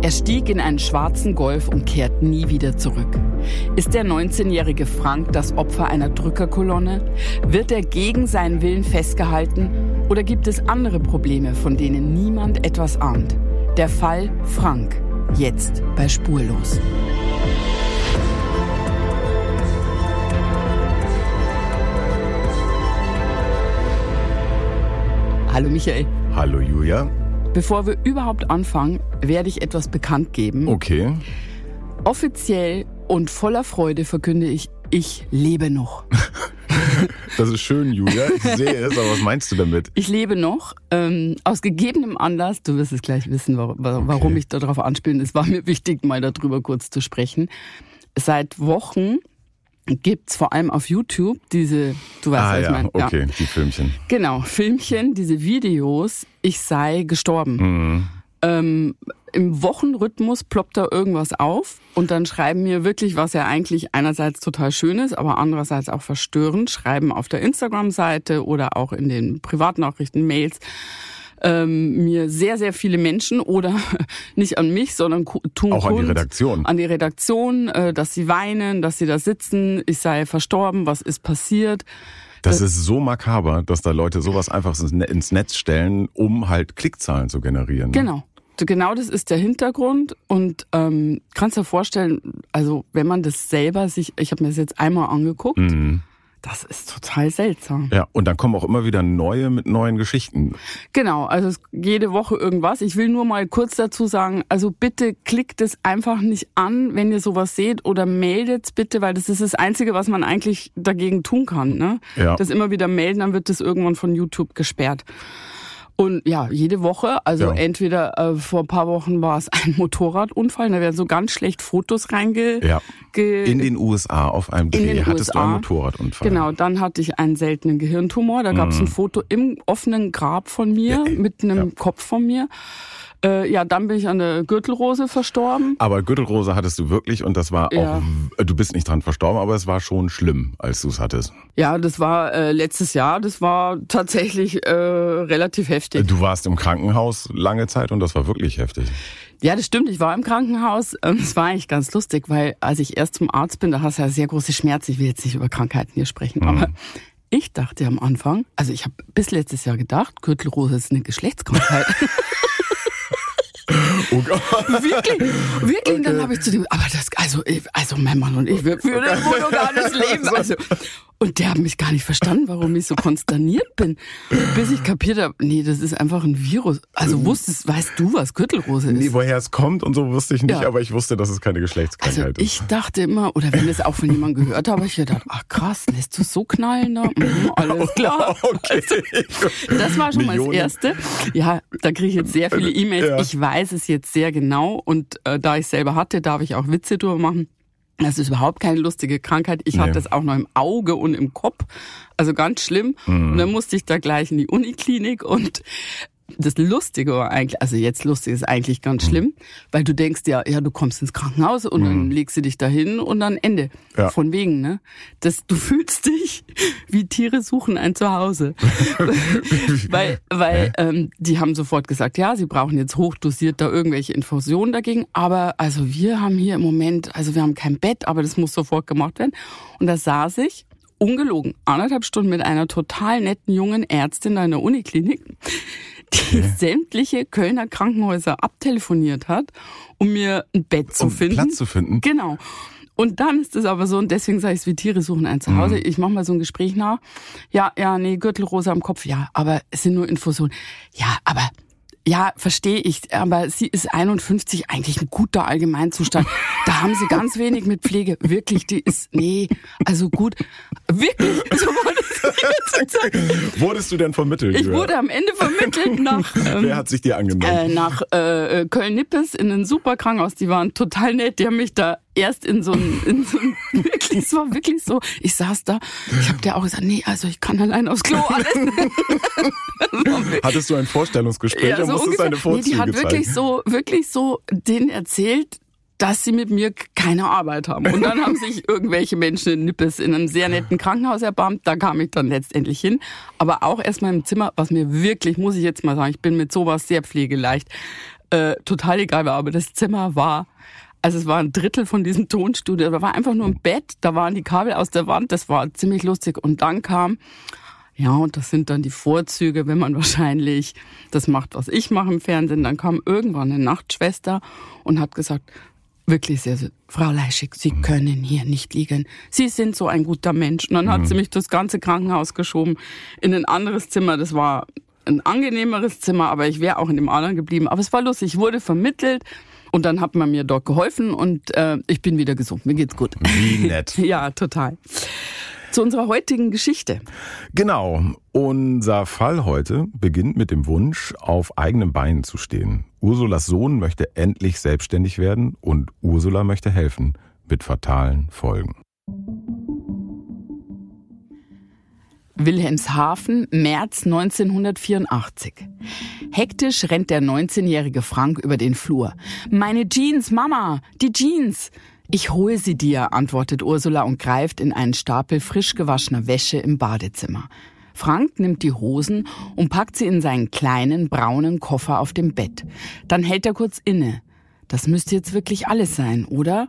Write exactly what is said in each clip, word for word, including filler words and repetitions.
Er stieg in einen schwarzen Golf und kehrt nie wieder zurück. Ist der neunzehnjährige Frank das Opfer einer Drückerkolonne? Wird er gegen seinen Willen festgehalten? Oder gibt es andere Probleme, von denen niemand etwas ahnt? Der Fall Frank, jetzt bei Spurlos. Hallo Michael. Hallo Julia. Bevor wir überhaupt anfangen, werde ich etwas bekannt geben. Okay. Offiziell und voller Freude verkünde ich, ich lebe noch. Das ist schön, Julia. Ich sehe es, aber was meinst du damit? Ich lebe noch. Ähm, aus gegebenem Anlass, du wirst es gleich wissen, warum, warum okay. ich darauf anspiele. Es war mir wichtig, mal darüber kurz zu sprechen. Seit Wochen gibt's vor allem auf YouTube diese, du weißt, ah, was ich ja, meine. okay, ja, die Filmchen. Genau, Filmchen, diese Videos, ich sei gestorben. Mhm. Ähm, im Wochenrhythmus ploppt da irgendwas auf und dann schreiben mir wirklich, was ja eigentlich einerseits total schön ist, aber andererseits auch verstörend, schreiben auf der Instagram-Seite oder auch in den Privatnachrichten, Mails, Ähm, mir sehr, sehr viele Menschen oder nicht an mich, sondern tun auch an kund, die Redaktion. An die Redaktion, äh, dass sie weinen, dass sie da sitzen, ich sei verstorben, was ist passiert. Das, das ist so makaber, dass da Leute sowas einfach ins Netz stellen, um halt Klickzahlen zu generieren. Genau. Genau das ist der Hintergrund und ähm, kannst dir vorstellen, also wenn man das selber sich, ich habe mir das jetzt einmal angeguckt, Mhm. das ist total seltsam. Ja, und dann kommen auch immer wieder neue mit neuen Geschichten. Genau, also es, jede Woche irgendwas. Ich will nur mal kurz dazu sagen, also bitte klickt es einfach nicht an, wenn ihr sowas seht oder meldet bitte, weil das ist das Einzige, was man eigentlich dagegen tun kann. Ne? Ja. Das immer wieder melden, dann wird das irgendwann von YouTube gesperrt. Und ja, jede Woche, also ja. entweder äh, vor ein paar Wochen war es ein Motorradunfall, da werden so ganz schlecht Fotos reinge... Ja. Ge in den U S A auf einem Dreh hattest U S A. du einen Motorradunfall. Genau, dann hatte ich einen seltenen Gehirntumor, da gab es mhm. ein Foto im offenen Grab von mir, ja, mit einem ja. Kopf von mir. Äh, ja, dann bin ich an der Gürtelrose verstorben. Aber Gürtelrose hattest du wirklich und das war Ja. auch, du bist nicht dran verstorben, aber es war schon schlimm, als du es hattest. Ja, das war äh, letztes Jahr, das war tatsächlich äh, relativ heftig. Du warst im Krankenhaus lange Zeit und das war wirklich heftig. Ja, das stimmt, ich war im Krankenhaus. Es war eigentlich ganz lustig, weil als ich erst zum Arzt bin, da hast du ja sehr große Schmerzen. Ich will jetzt nicht über Krankheiten hier sprechen, mhm. aber ich dachte am Anfang, also ich habe bis letztes Jahr gedacht, Gürtelrose ist eine Geschlechtskrankheit. Oh Gott. Wirklich, wirklich. Okay. Dann habe ich zu dem, aber das, also, also mein Mann und ich, wir führen ein monogames Leben. Also, und der hat mich gar nicht verstanden, warum ich so konsterniert bin, bis ich kapiert habe, nee, das ist einfach ein Virus. Also wusstest, weißt du, was Gürtelrose ist? Nee, woher es kommt und so wusste ich nicht, Ja. aber ich wusste, dass es keine Geschlechtskrankheit Also ich ist. dachte immer, oder wenn ich es auch von jemandem gehört habe, ich gedacht, ach krass, lässt du so knallen da? Mhm, alles klar. Okay. Also, das war schon mal das Millionen. Erste. Ja, da kriege ich jetzt sehr viele E-Mails. Ja. Ich weiß es jetzt sehr genau und äh, da ich selber hatte, darf ich auch Witze drüber machen. Das ist überhaupt keine lustige Krankheit. Ich Nee. hatte das auch noch im Auge und im Kopf. Also ganz schlimm. Mhm. Und dann musste ich da gleich in die Uniklinik und das Lustige war eigentlich, also jetzt lustig ist eigentlich ganz schlimm, weil du denkst ja, ja, du kommst ins Krankenhaus und dann legst du dich dahin und dann Ende. Ja. Von wegen, ne? Das, du fühlst dich wie Tiere suchen ein Zuhause. weil, weil, ähm, die haben sofort gesagt, ja, sie brauchen jetzt hochdosiert da irgendwelche Infusionen dagegen, aber also wir haben hier im Moment, also wir haben kein Bett, aber das muss sofort gemacht werden. Und da saß ich, ungelogen, anderthalb Stunden mit einer total netten jungen Ärztin da in der Uniklinik, die okay. sämtliche Kölner Krankenhäuser abtelefoniert hat, um mir ein Bett zu um finden. Platz zu finden? Genau. Und dann ist es aber so, und deswegen sage ich es, wie Tiere suchen ein Zuhause. Mhm. Ich mache mal so ein Gespräch nach. Ja, ja, nee, Gürtelrose am Kopf. Ja, aber es sind nur Infusionen. Ja, aber... Ja, verstehe ich, aber sie ist einundfünfzig, eigentlich ein guter Allgemeinzustand. Da haben sie ganz wenig mit Pflege. Wirklich, die ist, nee, also gut. Wirklich, so wurde Wurdest du denn vermittelt? Ich wurde am Ende vermittelt nach... Ähm, Wer hat sich dir angenommen? Äh, nach äh, Köln-Nippes in ein super Krankenhaus. Die waren total nett. Die haben mich da erst in so ein, in so ein wirklich, es war wirklich so, ich saß da, ich habe dir auch gesagt, nee, also ich kann allein aufs Klo. Hattest du ein Vorstellungsgespräch ja, und so musstest deine Vorzüge nee, die hat zeigen? wirklich so, wirklich so denen erzählt, dass sie mit mir keine Arbeit haben. Und dann haben sich irgendwelche Menschen in Nippes in einem sehr netten Krankenhaus erbarmt. Da kam ich dann letztendlich hin. Aber auch erstmal im Zimmer, was mir wirklich, muss ich jetzt mal sagen, ich bin mit sowas sehr pflegeleicht. äh, total egal war. Aber das Zimmer war, also es war ein Drittel von diesem Tonstudio. Da war einfach nur ein Bett, da waren die Kabel aus der Wand. Das war ziemlich lustig. Und dann kam, ja, und das sind dann die Vorzüge, wenn man wahrscheinlich das macht, was ich mache im Fernsehen. Dann kam irgendwann eine Nachtschwester und hat gesagt, wirklich sehr, sehr, Frau Leischig, Sie können hier nicht liegen. Sie sind so ein guter Mensch. Und dann hat mhm. sie mich das ganze Krankenhaus geschoben in ein anderes Zimmer. Das war ein angenehmeres Zimmer, aber ich wäre auch in dem anderen geblieben. Aber es war lustig, ich wurde vermittelt und dann hat man mir dort geholfen und äh, ich bin wieder gesund. Mir geht's gut. Wie nett. Ja, total. Zu unserer heutigen Geschichte. Genau. Unser Fall heute beginnt mit dem Wunsch, auf eigenen Beinen zu stehen. Ursulas Sohn möchte endlich selbstständig werden und Ursula möchte helfen, mit fatalen Folgen. Wilhelmshaven, März neunzehnhundertvierundachtzig. Hektisch rennt der neunzehnjährige Frank über den Flur. »Meine Jeans, Mama, die Jeans!« »Ich hole sie dir«, antwortet Ursula und greift in einen Stapel frisch gewaschener Wäsche im Badezimmer. Frank nimmt die Hosen und packt sie in seinen kleinen, braunen Koffer auf dem Bett. Dann hält er kurz inne. Das müsste jetzt wirklich alles sein, oder?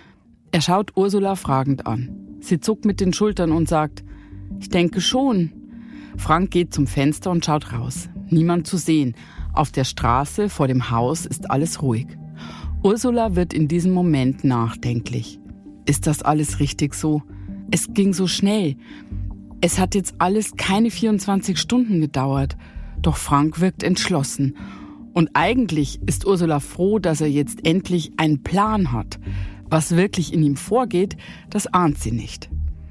Er schaut Ursula fragend an. Sie zuckt mit den Schultern und sagt, »Ich denke schon.« Frank geht zum Fenster und schaut raus. Niemand zu sehen. Auf der Straße vor dem Haus ist alles ruhig. Ursula wird in diesem Moment nachdenklich. Ist das alles richtig so? Es ging so schnell. Es hat jetzt alles keine vierundzwanzig Stunden gedauert. Doch Frank wirkt entschlossen. Und eigentlich ist Ursula froh, dass er jetzt endlich einen Plan hat. Was wirklich in ihm vorgeht, das ahnt sie nicht.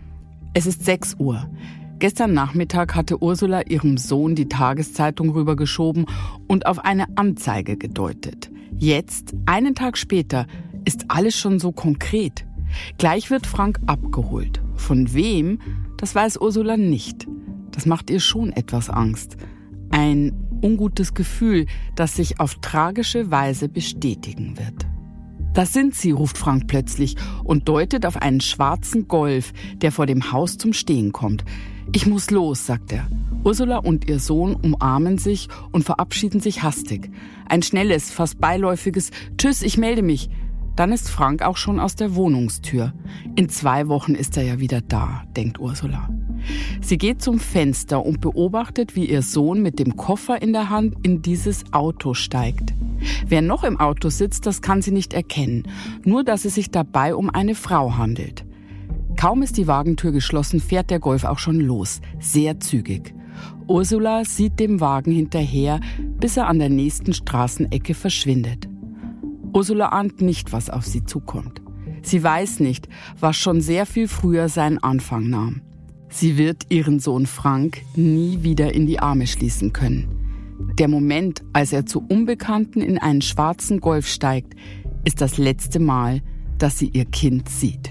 Es ist sechs Uhr. Gestern Nachmittag hatte Ursula ihrem Sohn die Tageszeitung rübergeschoben und auf eine Anzeige gedeutet. Jetzt, einen Tag später, ist alles schon so konkret. Gleich wird Frank abgeholt. Von wem, das weiß Ursula nicht. Das macht ihr schon etwas Angst. Ein ungutes Gefühl, das sich auf tragische Weise bestätigen wird. »Da sind sie«, ruft Frank plötzlich und deutet auf einen schwarzen Golf, der vor dem Haus zum Stehen kommt. »Ich muss los«, sagt er. Ursula und ihr Sohn umarmen sich und verabschieden sich hastig. Ein schnelles, fast beiläufiges »Tschüss, ich melde mich«. Dann ist Frank auch schon aus der Wohnungstür. In zwei Wochen ist er ja wieder da, denkt Ursula. Sie geht zum Fenster und beobachtet, wie ihr Sohn mit dem Koffer in der Hand in dieses Auto steigt. Wer noch im Auto sitzt, das kann sie nicht erkennen. Nur, dass es sich dabei um eine Frau handelt. Kaum ist die Wagentür geschlossen, fährt der Golf auch schon los. Sehr zügig. Ursula sieht dem Wagen hinterher, bis er an der nächsten Straßenecke verschwindet. Ursula ahnt nicht, was auf sie zukommt. Sie weiß nicht, was schon sehr viel früher seinen Anfang nahm. Sie wird ihren Sohn Frank nie wieder in die Arme schließen können. Der Moment, als er zu Unbekannten in einen schwarzen Golf steigt, ist das letzte Mal, dass sie ihr Kind sieht.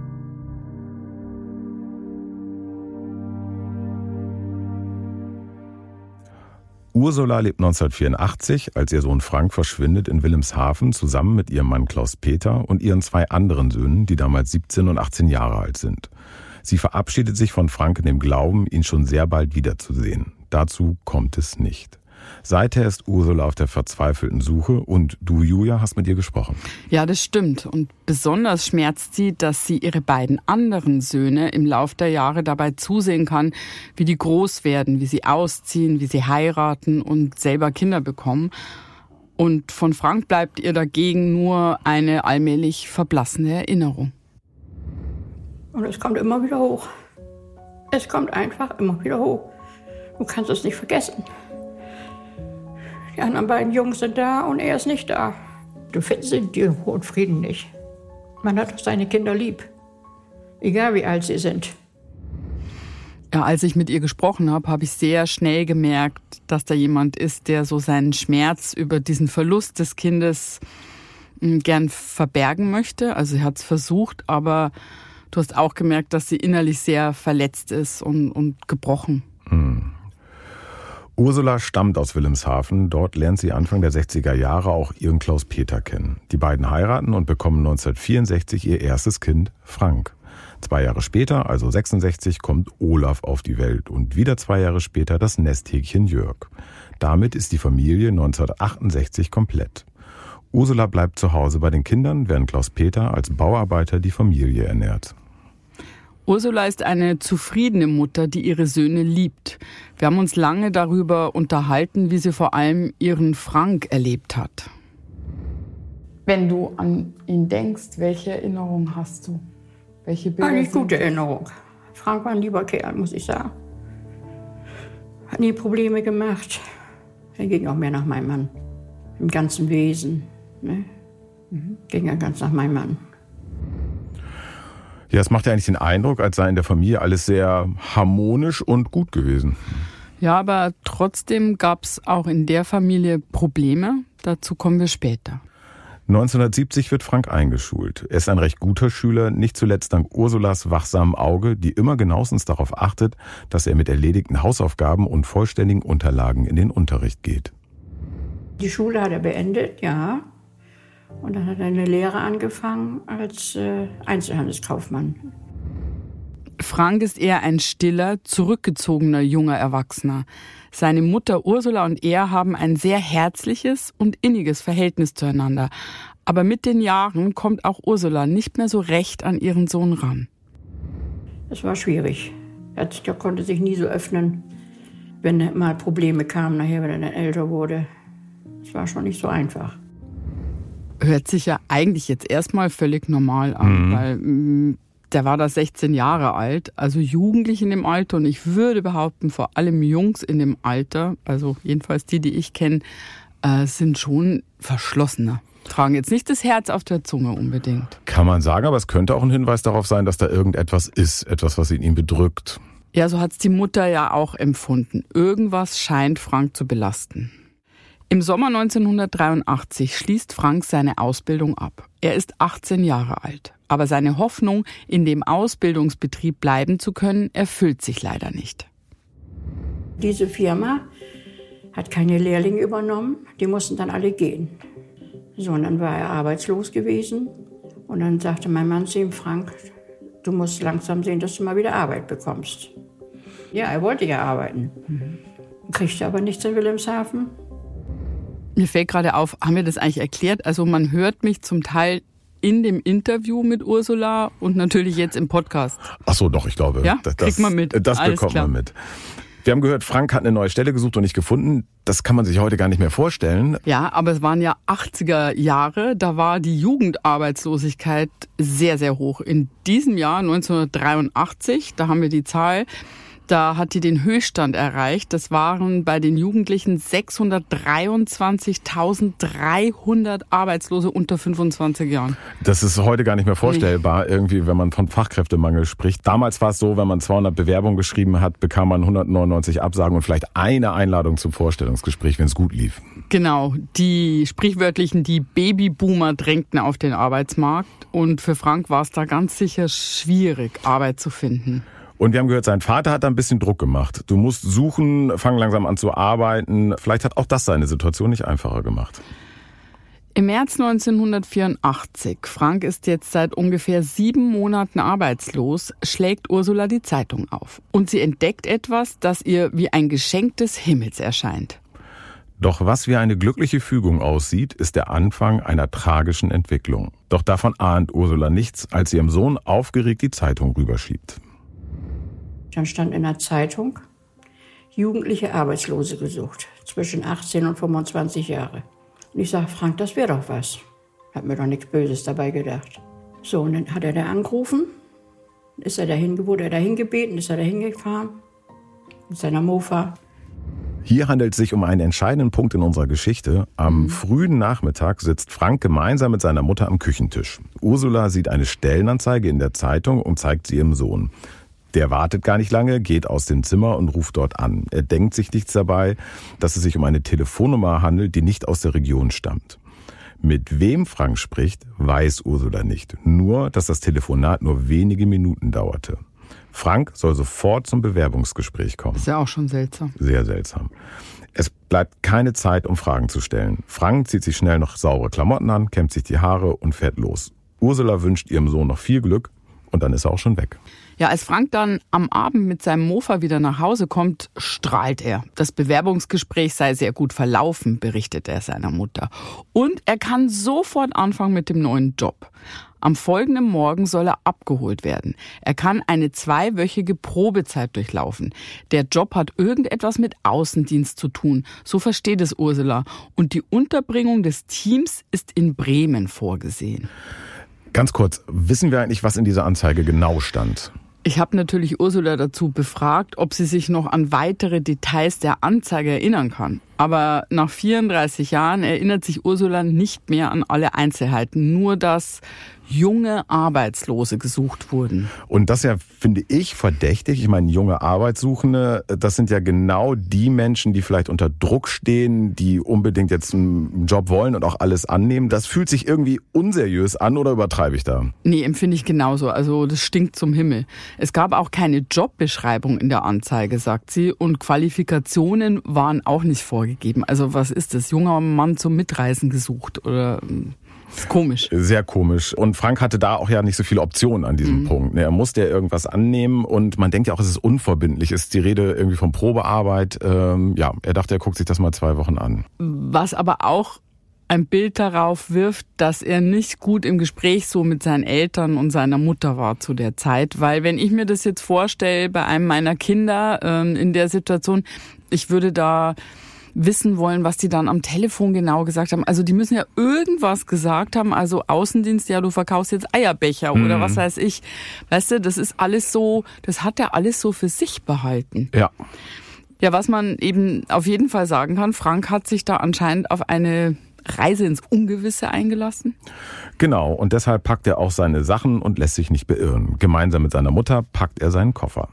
Ursula lebt neunzehnhundertvierundachtzig, als ihr Sohn Frank verschwindet, in Wilhelmshaven zusammen mit ihrem Mann Klaus-Peter und ihren zwei anderen Söhnen, die damals siebzehn und achtzehn Jahre alt sind. Sie verabschiedet sich von Frank in dem Glauben, ihn schon sehr bald wiederzusehen. Dazu kommt es nicht. Seither ist Ursula auf der verzweifelten Suche und du, Julia, hast mit ihr gesprochen. Ja, das stimmt. Und besonders schmerzt sie, dass sie ihre beiden anderen Söhne im Lauf der Jahre dabei zusehen kann, wie die groß werden, wie sie ausziehen, wie sie heiraten und selber Kinder bekommen. Und von Frank bleibt ihr dagegen nur eine allmählich verblassende Erinnerung. Und es kommt immer wieder hoch. Es kommt einfach immer wieder hoch. Du kannst es nicht vergessen. Die anderen beiden Jungs sind da und er ist nicht da. Du findest in dir Ruhe und Frieden nicht. Man hat doch seine Kinder lieb. Egal wie alt sie sind. Ja, als ich mit ihr gesprochen habe, habe ich sehr schnell gemerkt, dass da jemand ist, der so seinen Schmerz über diesen Verlust des Kindes gern verbergen möchte. Also sie hat es versucht, aber du hast auch gemerkt, dass sie innerlich sehr verletzt ist und, und gebrochen. Hm. Ursula stammt aus Wilhelmshaven. Dort lernt sie Anfang der sechziger Jahre auch ihren Klaus-Peter kennen. Die beiden heiraten und bekommen neunzehnhundertvierundsechzig ihr erstes Kind, Frank. Zwei Jahre später, also sechsundsechzig, kommt Olaf auf die Welt und wieder zwei Jahre später das Nesthäkchen Jörg. Damit ist die Familie neunzehnhundertachtundsechzig komplett. Ursula bleibt zu Hause bei den Kindern, während Klaus-Peter als Bauarbeiter die Familie ernährt. Ursula ist eine zufriedene Mutter, die ihre Söhne liebt. Wir haben uns lange darüber unterhalten, wie sie vor allem ihren Frank erlebt hat. Wenn du an ihn denkst, welche Erinnerung hast du? Welche Bilder? Eine gute Erinnerung. Frank war ein lieber Kerl, muss ich sagen. Hat nie Probleme gemacht. Er ging auch mehr nach meinem Mann. Im ganzen Wesen. Ne? Mhm. Ging ja ganz nach meinem Mann. Ja, es macht ja eigentlich den Eindruck, als sei in der Familie alles sehr harmonisch und gut gewesen. Ja, aber trotzdem gab es auch in der Familie Probleme. Dazu kommen wir später. neunzehnhundertsiebzig wird Frank eingeschult. Er ist ein recht guter Schüler, nicht zuletzt dank Ursulas wachsamem Auge, die immer genauestens darauf achtet, dass er mit erledigten Hausaufgaben und vollständigen Unterlagen in den Unterricht geht. Die Schule hat er beendet, ja. Und dann hat er eine Lehre angefangen als äh, Einzelhandelskaufmann. Frank ist eher ein stiller, zurückgezogener junger Erwachsener. Seine Mutter Ursula und er haben ein sehr herzliches und inniges Verhältnis zueinander. Aber mit den Jahren kommt auch Ursula nicht mehr so recht an ihren Sohn ran. Es war schwierig. Er konnte sich nie so öffnen, wenn mal Probleme kamen, nachher, wenn er dann älter wurde. Es war schon nicht so einfach. Hört sich ja eigentlich jetzt erstmal völlig normal an, mhm. weil mh, der war da sechzehn Jahre alt, also jugendlich in dem Alter. Und ich würde behaupten, vor allem Jungs in dem Alter, also jedenfalls die, die ich kenne, äh, sind schon verschlossener. Tragen jetzt nicht das Herz auf der Zunge unbedingt. Kann man sagen, aber es könnte auch ein Hinweis darauf sein, dass da irgendetwas ist, etwas, was in ihm bedrückt. Ja, so hat es die Mutter ja auch empfunden. Irgendwas scheint Frank zu belasten. Im Sommer neunzehnhundertdreiundachtzig schließt Frank seine Ausbildung ab. Er ist achtzehn Jahre alt. Aber seine Hoffnung, in dem Ausbildungsbetrieb bleiben zu können, erfüllt sich leider nicht. Diese Firma hat keine Lehrlinge übernommen. Die mussten dann alle gehen. So, und dann war er arbeitslos gewesen. Und dann sagte mein Mann zu ihm, Frank, du musst langsam sehen, dass du mal wieder Arbeit bekommst. Ja, er wollte ja arbeiten. Mhm. Kriegte aber nichts in Wilhelmshaven. Mir fällt gerade auf, haben wir das eigentlich erklärt? Also man hört mich zum Teil in dem Interview mit Ursula und natürlich jetzt im Podcast. Ach so, doch, ich glaube. Ja, das, kriegt man mit. Das Alles bekommt klar. man mit. Wir haben gehört, Frank hat eine neue Stelle gesucht und nicht gefunden. Das kann man sich heute gar nicht mehr vorstellen. Ja, aber es waren ja achtziger Jahre, da war die Jugendarbeitslosigkeit sehr, sehr hoch. In diesem Jahr, neunzehnhundertdreiundachtzig, da haben wir die Zahl, da hat die den Höchststand erreicht. Das waren bei den Jugendlichen sechshundertdreiundzwanzigtausenddreihundert Arbeitslose unter fünfundzwanzig Jahren. Das ist heute gar nicht mehr vorstellbar, irgendwie, wenn man von Fachkräftemangel spricht. Damals war es so, wenn man zweihundert Bewerbungen geschrieben hat, bekam man hundertneunundneunzig Absagen und vielleicht eine Einladung zum Vorstellungsgespräch, wenn es gut lief. Genau, die sprichwörtlichen, die Babyboomer drängten auf den Arbeitsmarkt. Und für Frank war es da ganz sicher schwierig, Arbeit zu finden. Und wir haben gehört, sein Vater hat da ein bisschen Druck gemacht. Du musst suchen, fang langsam an zu arbeiten. Vielleicht hat auch das seine Situation nicht einfacher gemacht. Im März neunzehnhundertvierundachtzig, Frank ist jetzt seit ungefähr sieben Monaten arbeitslos, schlägt Ursula die Zeitung auf. Und sie entdeckt etwas, das ihr wie ein Geschenk des Himmels erscheint. Doch was wie eine glückliche Fügung aussieht, ist der Anfang einer tragischen Entwicklung. Doch davon ahnt Ursula nichts, als sie ihrem Sohn aufgeregt die Zeitung rüberschiebt. Dann stand in der Zeitung, jugendliche Arbeitslose gesucht, zwischen achtzehn und fünfundzwanzig Jahre. Und ich sage, Frank, das wäre doch was. Hat mir doch nichts Böses dabei gedacht. So, und dann hat er da angerufen, ist er dahin, wurde er dahin gebeten, ist er dahin gefahren, mit seiner Mofa. Hier handelt es sich um einen entscheidenden Punkt in unserer Geschichte. Am mhm. frühen Nachmittag sitzt Frank gemeinsam mit seiner Mutter am Küchentisch. Ursula sieht eine Stellenanzeige in der Zeitung und zeigt sie ihrem Sohn. Der wartet gar nicht lange, geht aus dem Zimmer und ruft dort an. Er denkt sich nichts dabei, dass es sich um eine Telefonnummer handelt, die nicht aus der Region stammt. Mit wem Frank spricht, weiß Ursula nicht. Nur, dass das Telefonat nur wenige Minuten dauerte. Frank soll sofort zum Bewerbungsgespräch kommen. Ist ja auch schon seltsam. Sehr seltsam. Es bleibt keine Zeit, um Fragen zu stellen. Frank zieht sich schnell noch saubere Klamotten an, kämmt sich die Haare und fährt los. Ursula wünscht ihrem Sohn noch viel Glück und dann ist er auch schon weg. Ja, als Frank dann am Abend mit seinem Mofa wieder nach Hause kommt, strahlt er. Das Bewerbungsgespräch sei sehr gut verlaufen, berichtet er seiner Mutter. Und er kann sofort anfangen mit dem neuen Job. Am folgenden Morgen soll er abgeholt werden. Er kann eine zweiwöchige Probezeit durchlaufen. Der Job hat irgendetwas mit Außendienst zu tun, so versteht es Ursula. Und die Unterbringung des Teams ist in Bremen vorgesehen. Ganz kurz, wissen wir eigentlich, was in dieser Anzeige genau stand? Ich habe natürlich Ursula dazu befragt, ob sie sich noch an weitere Details der Anzeige erinnern kann. Aber nach vierunddreißig Jahren erinnert sich Ursula nicht mehr an alle Einzelheiten, nur dass junge Arbeitslose gesucht wurden. Und das ja, finde ich, verdächtig. Ich meine, junge Arbeitssuchende, das sind ja genau die Menschen, die vielleicht unter Druck stehen, die unbedingt jetzt einen Job wollen und auch alles annehmen. Das fühlt sich irgendwie unseriös an, oder übertreibe ich da? Nee, empfinde ich genauso. Also das stinkt zum Himmel. Es gab auch keine Jobbeschreibung in der Anzeige, sagt sie, und Qualifikationen waren auch nicht vorgegeben. Also was ist das? Junger Mann zum Mitreisen gesucht oder... Das ist komisch. Sehr komisch. Und Frank hatte da auch ja nicht so viele Optionen an diesem mhm. Punkt. Er musste ja irgendwas annehmen und man denkt ja auch, es ist unverbindlich. Es ist die Rede irgendwie von Probearbeit. Ähm, ja, er dachte, er guckt sich das mal zwei Wochen an. Was aber auch ein Bild darauf wirft, dass er nicht gut im Gespräch so mit seinen Eltern und seiner Mutter war zu der Zeit. Weil wenn ich mir das jetzt vorstelle bei einem meiner Kinder ähm, in der Situation, ich würde da wissen wollen, was die dann am Telefon genau gesagt haben. Also die müssen ja irgendwas gesagt haben, also Außendienst, ja, du verkaufst jetzt Eierbecher mhm. oder was weiß ich. Weißt du, das ist alles so, das hat er alles so für sich behalten. Ja. Ja, was man eben auf jeden Fall sagen kann, Frank hat sich da anscheinend auf eine Reise ins Ungewisse eingelassen. Genau, und deshalb packt er auch seine Sachen und lässt sich nicht beirren. Gemeinsam mit seiner Mutter packt er seinen Koffer.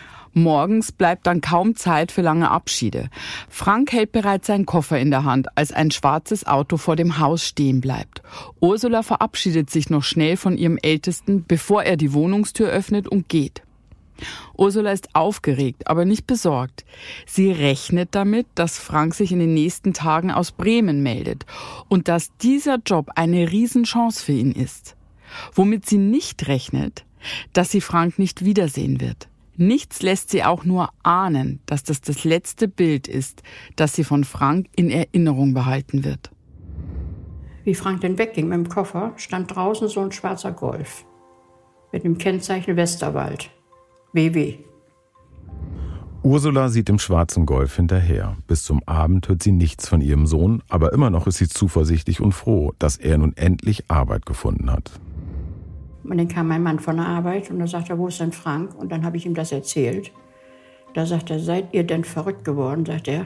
Morgens bleibt dann kaum Zeit für lange Abschiede. Frank hält bereits seinen Koffer in der Hand, als ein schwarzes Auto vor dem Haus stehen bleibt. Ursula verabschiedet sich noch schnell von ihrem Ältesten, bevor er die Wohnungstür öffnet und geht. Ursula ist aufgeregt, aber nicht besorgt. Sie rechnet damit, dass Frank sich in den nächsten Tagen aus Bremen meldet und dass dieser Job eine Riesenchance für ihn ist. Womit sie nicht rechnet, dass sie Frank nicht wiedersehen wird. Nichts lässt sie auch nur ahnen, dass das das letzte Bild ist, das sie von Frank in Erinnerung behalten wird. Wie Frank denn wegging mit dem Koffer, stand draußen so ein schwarzer Golf mit dem Kennzeichen Westerwald. W W. Ursula sieht dem schwarzen Golf hinterher. Bis zum Abend hört sie nichts von ihrem Sohn, aber immer noch ist sie zuversichtlich und froh, dass er nun endlich Arbeit gefunden hat. Und dann kam mein Mann von der Arbeit und da sagte er, wo ist denn Frank? Und dann habe ich ihm das erzählt. Da sagt er, seid ihr denn verrückt geworden, sagt er.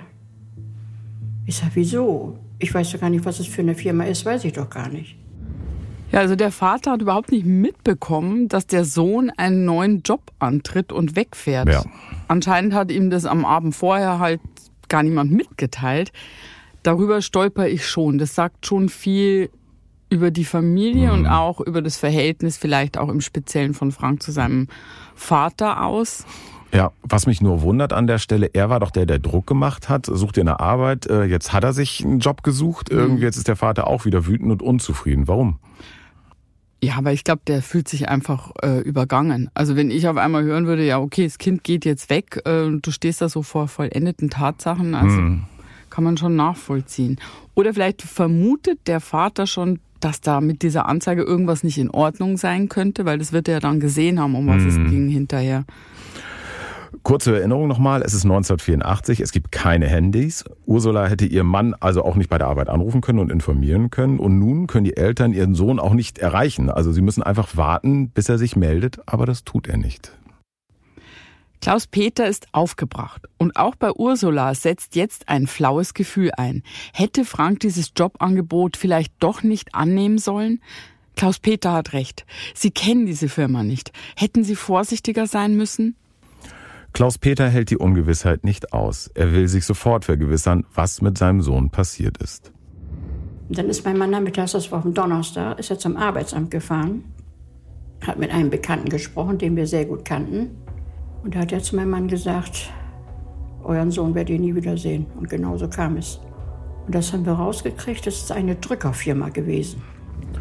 Ich sage, wieso? Ich weiß doch gar nicht, was es für eine Firma ist, weiß ich doch gar nicht. Ja, also der Vater hat überhaupt nicht mitbekommen, dass der Sohn einen neuen Job antritt und wegfährt. Ja. Anscheinend hat ihm das am Abend vorher halt gar niemand mitgeteilt. Darüber stolper ich schon. Das sagt schon viel über die Familie mhm. und auch über das Verhältnis vielleicht auch im Speziellen von Frank zu seinem Vater aus. Ja, was mich nur wundert an der Stelle, er war doch der, der Druck gemacht hat, sucht dir eine Arbeit, jetzt hat er sich einen Job gesucht, mhm. irgendwie jetzt ist der Vater auch wieder wütend und unzufrieden. Warum? Ja, aber ich glaube, der fühlt sich einfach äh, übergangen. Also wenn ich auf einmal hören würde, ja okay, das Kind geht jetzt weg, äh, du stehst da so vor vollendeten Tatsachen, also mhm. kann man schon nachvollziehen. Oder vielleicht vermutet der Vater schon, dass da mit dieser Anzeige irgendwas nicht in Ordnung sein könnte, weil das wird er ja dann gesehen haben, um was mhm. es ging hinterher. Kurze Erinnerung nochmal, es ist neunzehnhundertvierundachtzig, es gibt keine Handys. Ursula hätte ihren Mann also auch nicht bei der Arbeit anrufen können und informieren können. Und nun können die Eltern ihren Sohn auch nicht erreichen. Also sie müssen einfach warten, bis er sich meldet, aber das tut er nicht. Klaus-Peter ist aufgebracht und auch bei Ursula setzt jetzt ein flaues Gefühl ein. Hätte Frank dieses Jobangebot vielleicht doch nicht annehmen sollen? Klaus-Peter hat recht. Sie kennen diese Firma nicht. Hätten sie vorsichtiger sein müssen? Klaus-Peter hält die Ungewissheit nicht aus. Er will sich sofort vergewissern, was mit seinem Sohn passiert ist. Dann ist mein Mann nachmittags, das war auf dem Donnerstag, ist er zum Arbeitsamt gefahren, hat mit einem Bekannten gesprochen, den wir sehr gut kannten. Und da hat er zu meinem Mann gesagt, euren Sohn werdet ihr nie wiedersehen. Und genau so kam es. Und das haben wir rausgekriegt, das ist eine Drückerfirma gewesen.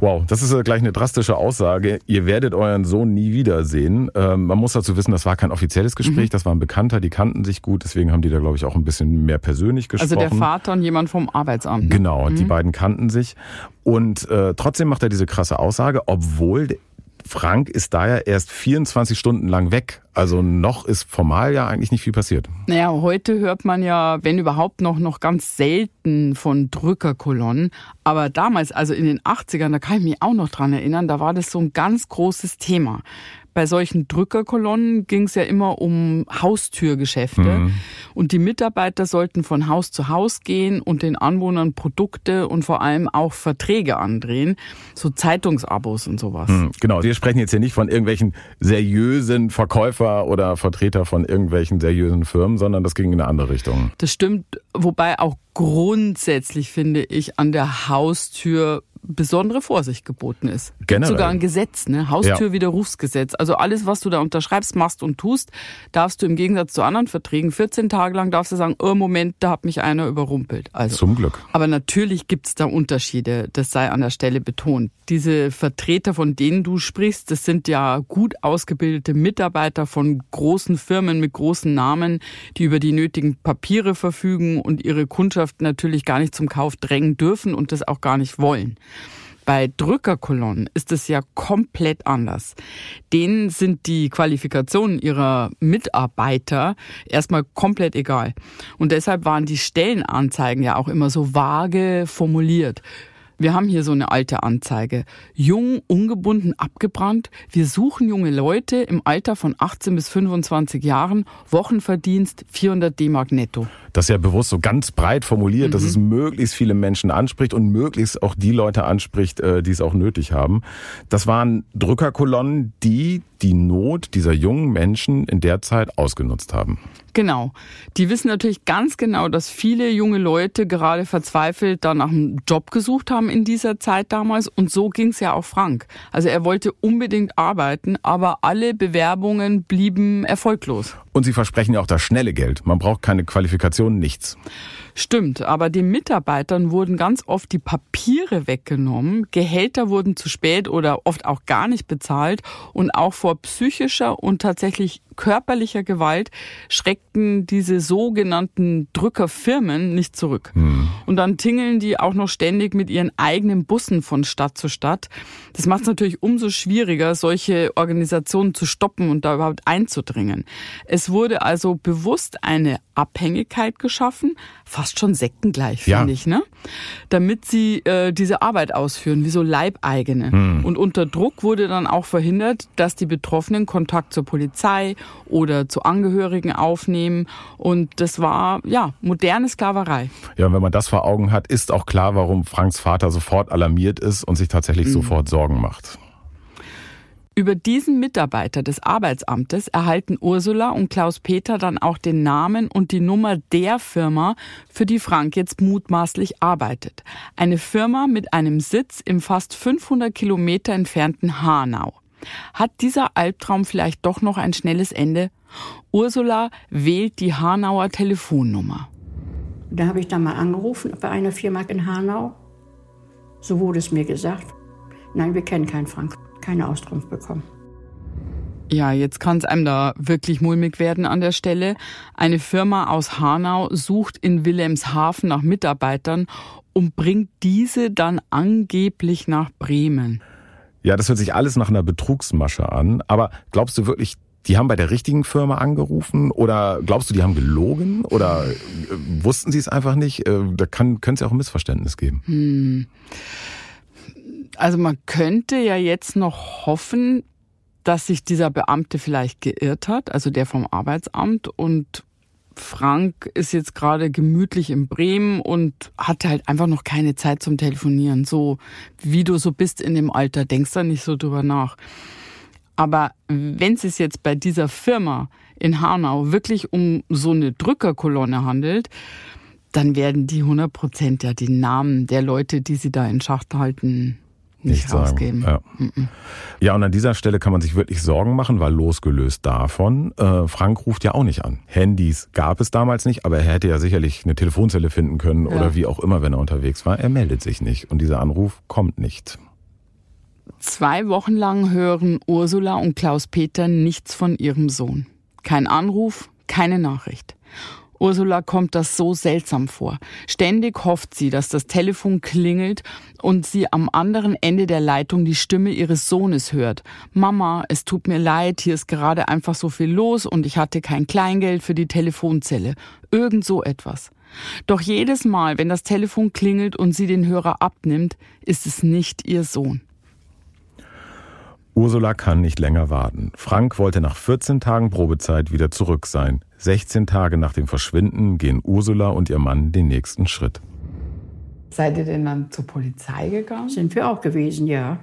Wow, das ist ja gleich eine drastische Aussage. Ihr werdet euren Sohn nie wiedersehen. Ähm, man muss dazu wissen, das war kein offizielles Gespräch, mhm. das war ein Bekannter, die kannten sich gut, deswegen haben die da, glaube ich, auch ein bisschen mehr persönlich gesprochen. Also der Vater und jemand vom Arbeitsamt. Ne? Genau, mhm. die beiden kannten sich. Und äh, trotzdem macht er diese krasse Aussage, obwohl Frank ist da ja erst vierundzwanzig Stunden lang weg. Also noch ist formal ja eigentlich nicht viel passiert. Naja, heute hört man ja, wenn überhaupt noch, noch ganz selten von Drückerkolonnen. Aber damals, also in den achtzigern, da kann ich mich auch noch dran erinnern, da war das so ein ganz großes Thema. Bei solchen Drückerkolonnen ging es ja immer um Haustürgeschäfte. Mhm. Und die Mitarbeiter sollten von Haus zu Haus gehen und den Anwohnern Produkte und vor allem auch Verträge andrehen. So Zeitungsabos und sowas. Mhm, genau, wir sprechen jetzt hier nicht von irgendwelchen seriösen Verkäufer oder Vertreter von irgendwelchen seriösen Firmen, sondern das ging in eine andere Richtung. Das stimmt, wobei auch grundsätzlich, finde ich, an der Haustür besondere Vorsicht geboten ist. Gibt Generell. Sogar ein Gesetz, ne? Haustürwiderrufsgesetz. Also alles, was du da unterschreibst, machst und tust, darfst du im Gegensatz zu anderen Verträgen vierzehn Tage lang darfst du sagen, oh Moment, da hat mich einer überrumpelt. Also, zum Glück. Aber natürlich gibt's da Unterschiede, das sei an der Stelle betont. Diese Vertreter, von denen du sprichst, das sind ja gut ausgebildete Mitarbeiter von großen Firmen mit großen Namen, die über die nötigen Papiere verfügen und ihre Kundschaft natürlich gar nicht zum Kauf drängen dürfen und das auch gar nicht wollen. Bei Drückerkolonnen ist es ja komplett anders. Denen sind die Qualifikationen ihrer Mitarbeiter erstmal komplett egal. Und deshalb waren die Stellenanzeigen ja auch immer so vage formuliert. Wir haben hier so eine alte Anzeige. Jung, ungebunden, abgebrannt. Wir suchen junge Leute im Alter von achtzehn bis fünfundzwanzig Jahren. Wochenverdienst vierhundert D-Mark netto. Das ist ja bewusst so ganz breit formuliert, mhm. dass es möglichst viele Menschen anspricht und möglichst auch die Leute anspricht, die es auch nötig haben. Das waren Drückerkolonnen, die die Not dieser jungen Menschen in der Zeit ausgenutzt haben. Genau. Die wissen natürlich ganz genau, dass viele junge Leute gerade verzweifelt da nach einem Job gesucht haben in dieser Zeit damals. Und so ging es ja auch Frank. Also er wollte unbedingt arbeiten, aber alle Bewerbungen blieben erfolglos. Und sie versprechen ja auch das schnelle Geld. Man braucht keine Qualifikation, nichts. Stimmt, aber den Mitarbeitern wurden ganz oft die Papiere weggenommen, Gehälter wurden zu spät oder oft auch gar nicht bezahlt und auch vor psychischer und tatsächlich körperlicher Gewalt schreckten diese sogenannten Drückerfirmen nicht zurück. Hm. Und dann tingeln die auch noch ständig mit ihren eigenen Bussen von Stadt zu Stadt. Das macht es natürlich umso schwieriger, solche Organisationen zu stoppen und da überhaupt einzudringen. Es wurde also bewusst eine Abhängigkeit geschaffen, fast schon sektengleich, finde ja. ich, ne? Damit sie äh, diese Arbeit ausführen, wie so Leibeigene. Hm. Und unter Druck wurde dann auch verhindert, dass die Betroffenen Kontakt zur Polizei oder zu Angehörigen aufnehmen. Und das war, ja, moderne Sklaverei. Ja, und wenn man das vor Augen hat, ist auch klar, warum Franks Vater sofort alarmiert ist und sich tatsächlich mhm. sofort Sorgen macht. Über diesen Mitarbeiter des Arbeitsamtes erhalten Ursula und Klaus-Peter dann auch den Namen und die Nummer der Firma, für die Frank jetzt mutmaßlich arbeitet. Eine Firma mit einem Sitz im fast fünfhundert Kilometer entfernten Hanau. Hat dieser Albtraum vielleicht doch noch ein schnelles Ende? Ursula wählt die Hanauer Telefonnummer. Da habe ich dann mal angerufen bei einer Firma in Hanau. So wurde es mir gesagt. Nein, wir kennen keinen Frank. Keine Auskunft bekommen. Ja, jetzt kann es einem da wirklich mulmig werden an der Stelle. Eine Firma aus Hanau sucht in Wilhelmshaven nach Mitarbeitern und bringt diese dann angeblich nach Bremen. Ja, das hört sich alles nach einer Betrugsmasche an. Aber glaubst du wirklich, die haben bei der richtigen Firma angerufen? Oder glaubst du, die haben gelogen? Oder äh, wussten sie es einfach nicht? Äh, da kann könnte es ja auch ein Missverständnis geben. Hm. Also man könnte ja jetzt noch hoffen, dass sich dieser Beamte vielleicht geirrt hat, also der vom Arbeitsamt, und Frank ist jetzt gerade gemütlich in Bremen und hat halt einfach noch keine Zeit zum Telefonieren. So wie du so bist in dem Alter, denkst da nicht so drüber nach. Aber wenn es sich jetzt bei dieser Firma in Hanau wirklich um so eine Drückerkolonne handelt, dann werden die hundert Prozent ja die Namen der Leute, die sie da in Schacht halten, nicht, nicht rausgeben. Ja. Mhm. Ja, und an dieser Stelle kann man sich wirklich Sorgen machen, weil losgelöst davon, äh, Frank ruft ja auch nicht an. Handys gab es damals nicht, aber er hätte ja sicherlich eine Telefonzelle finden können ja. oder wie auch immer, wenn er unterwegs war. Er meldet sich nicht und dieser Anruf kommt nicht. Zwei Wochen lang hören Ursula und Klaus-Peter nichts von ihrem Sohn. Kein Anruf, keine Nachricht. Ursula kommt das so seltsam vor. Ständig hofft sie, dass das Telefon klingelt und sie am anderen Ende der Leitung die Stimme ihres Sohnes hört. Mama, es tut mir leid, hier ist gerade einfach so viel los und ich hatte kein Kleingeld für die Telefonzelle. Irgend so etwas. Doch jedes Mal, wenn das Telefon klingelt und sie den Hörer abnimmt, ist es nicht ihr Sohn. Ursula kann nicht länger warten. Frank wollte nach vierzehn Tagen Probezeit wieder zurück sein. sechzehn Tage nach dem Verschwinden gehen Ursula und ihr Mann den nächsten Schritt. Seid ihr denn dann zur Polizei gegangen? Sind wir auch gewesen, ja.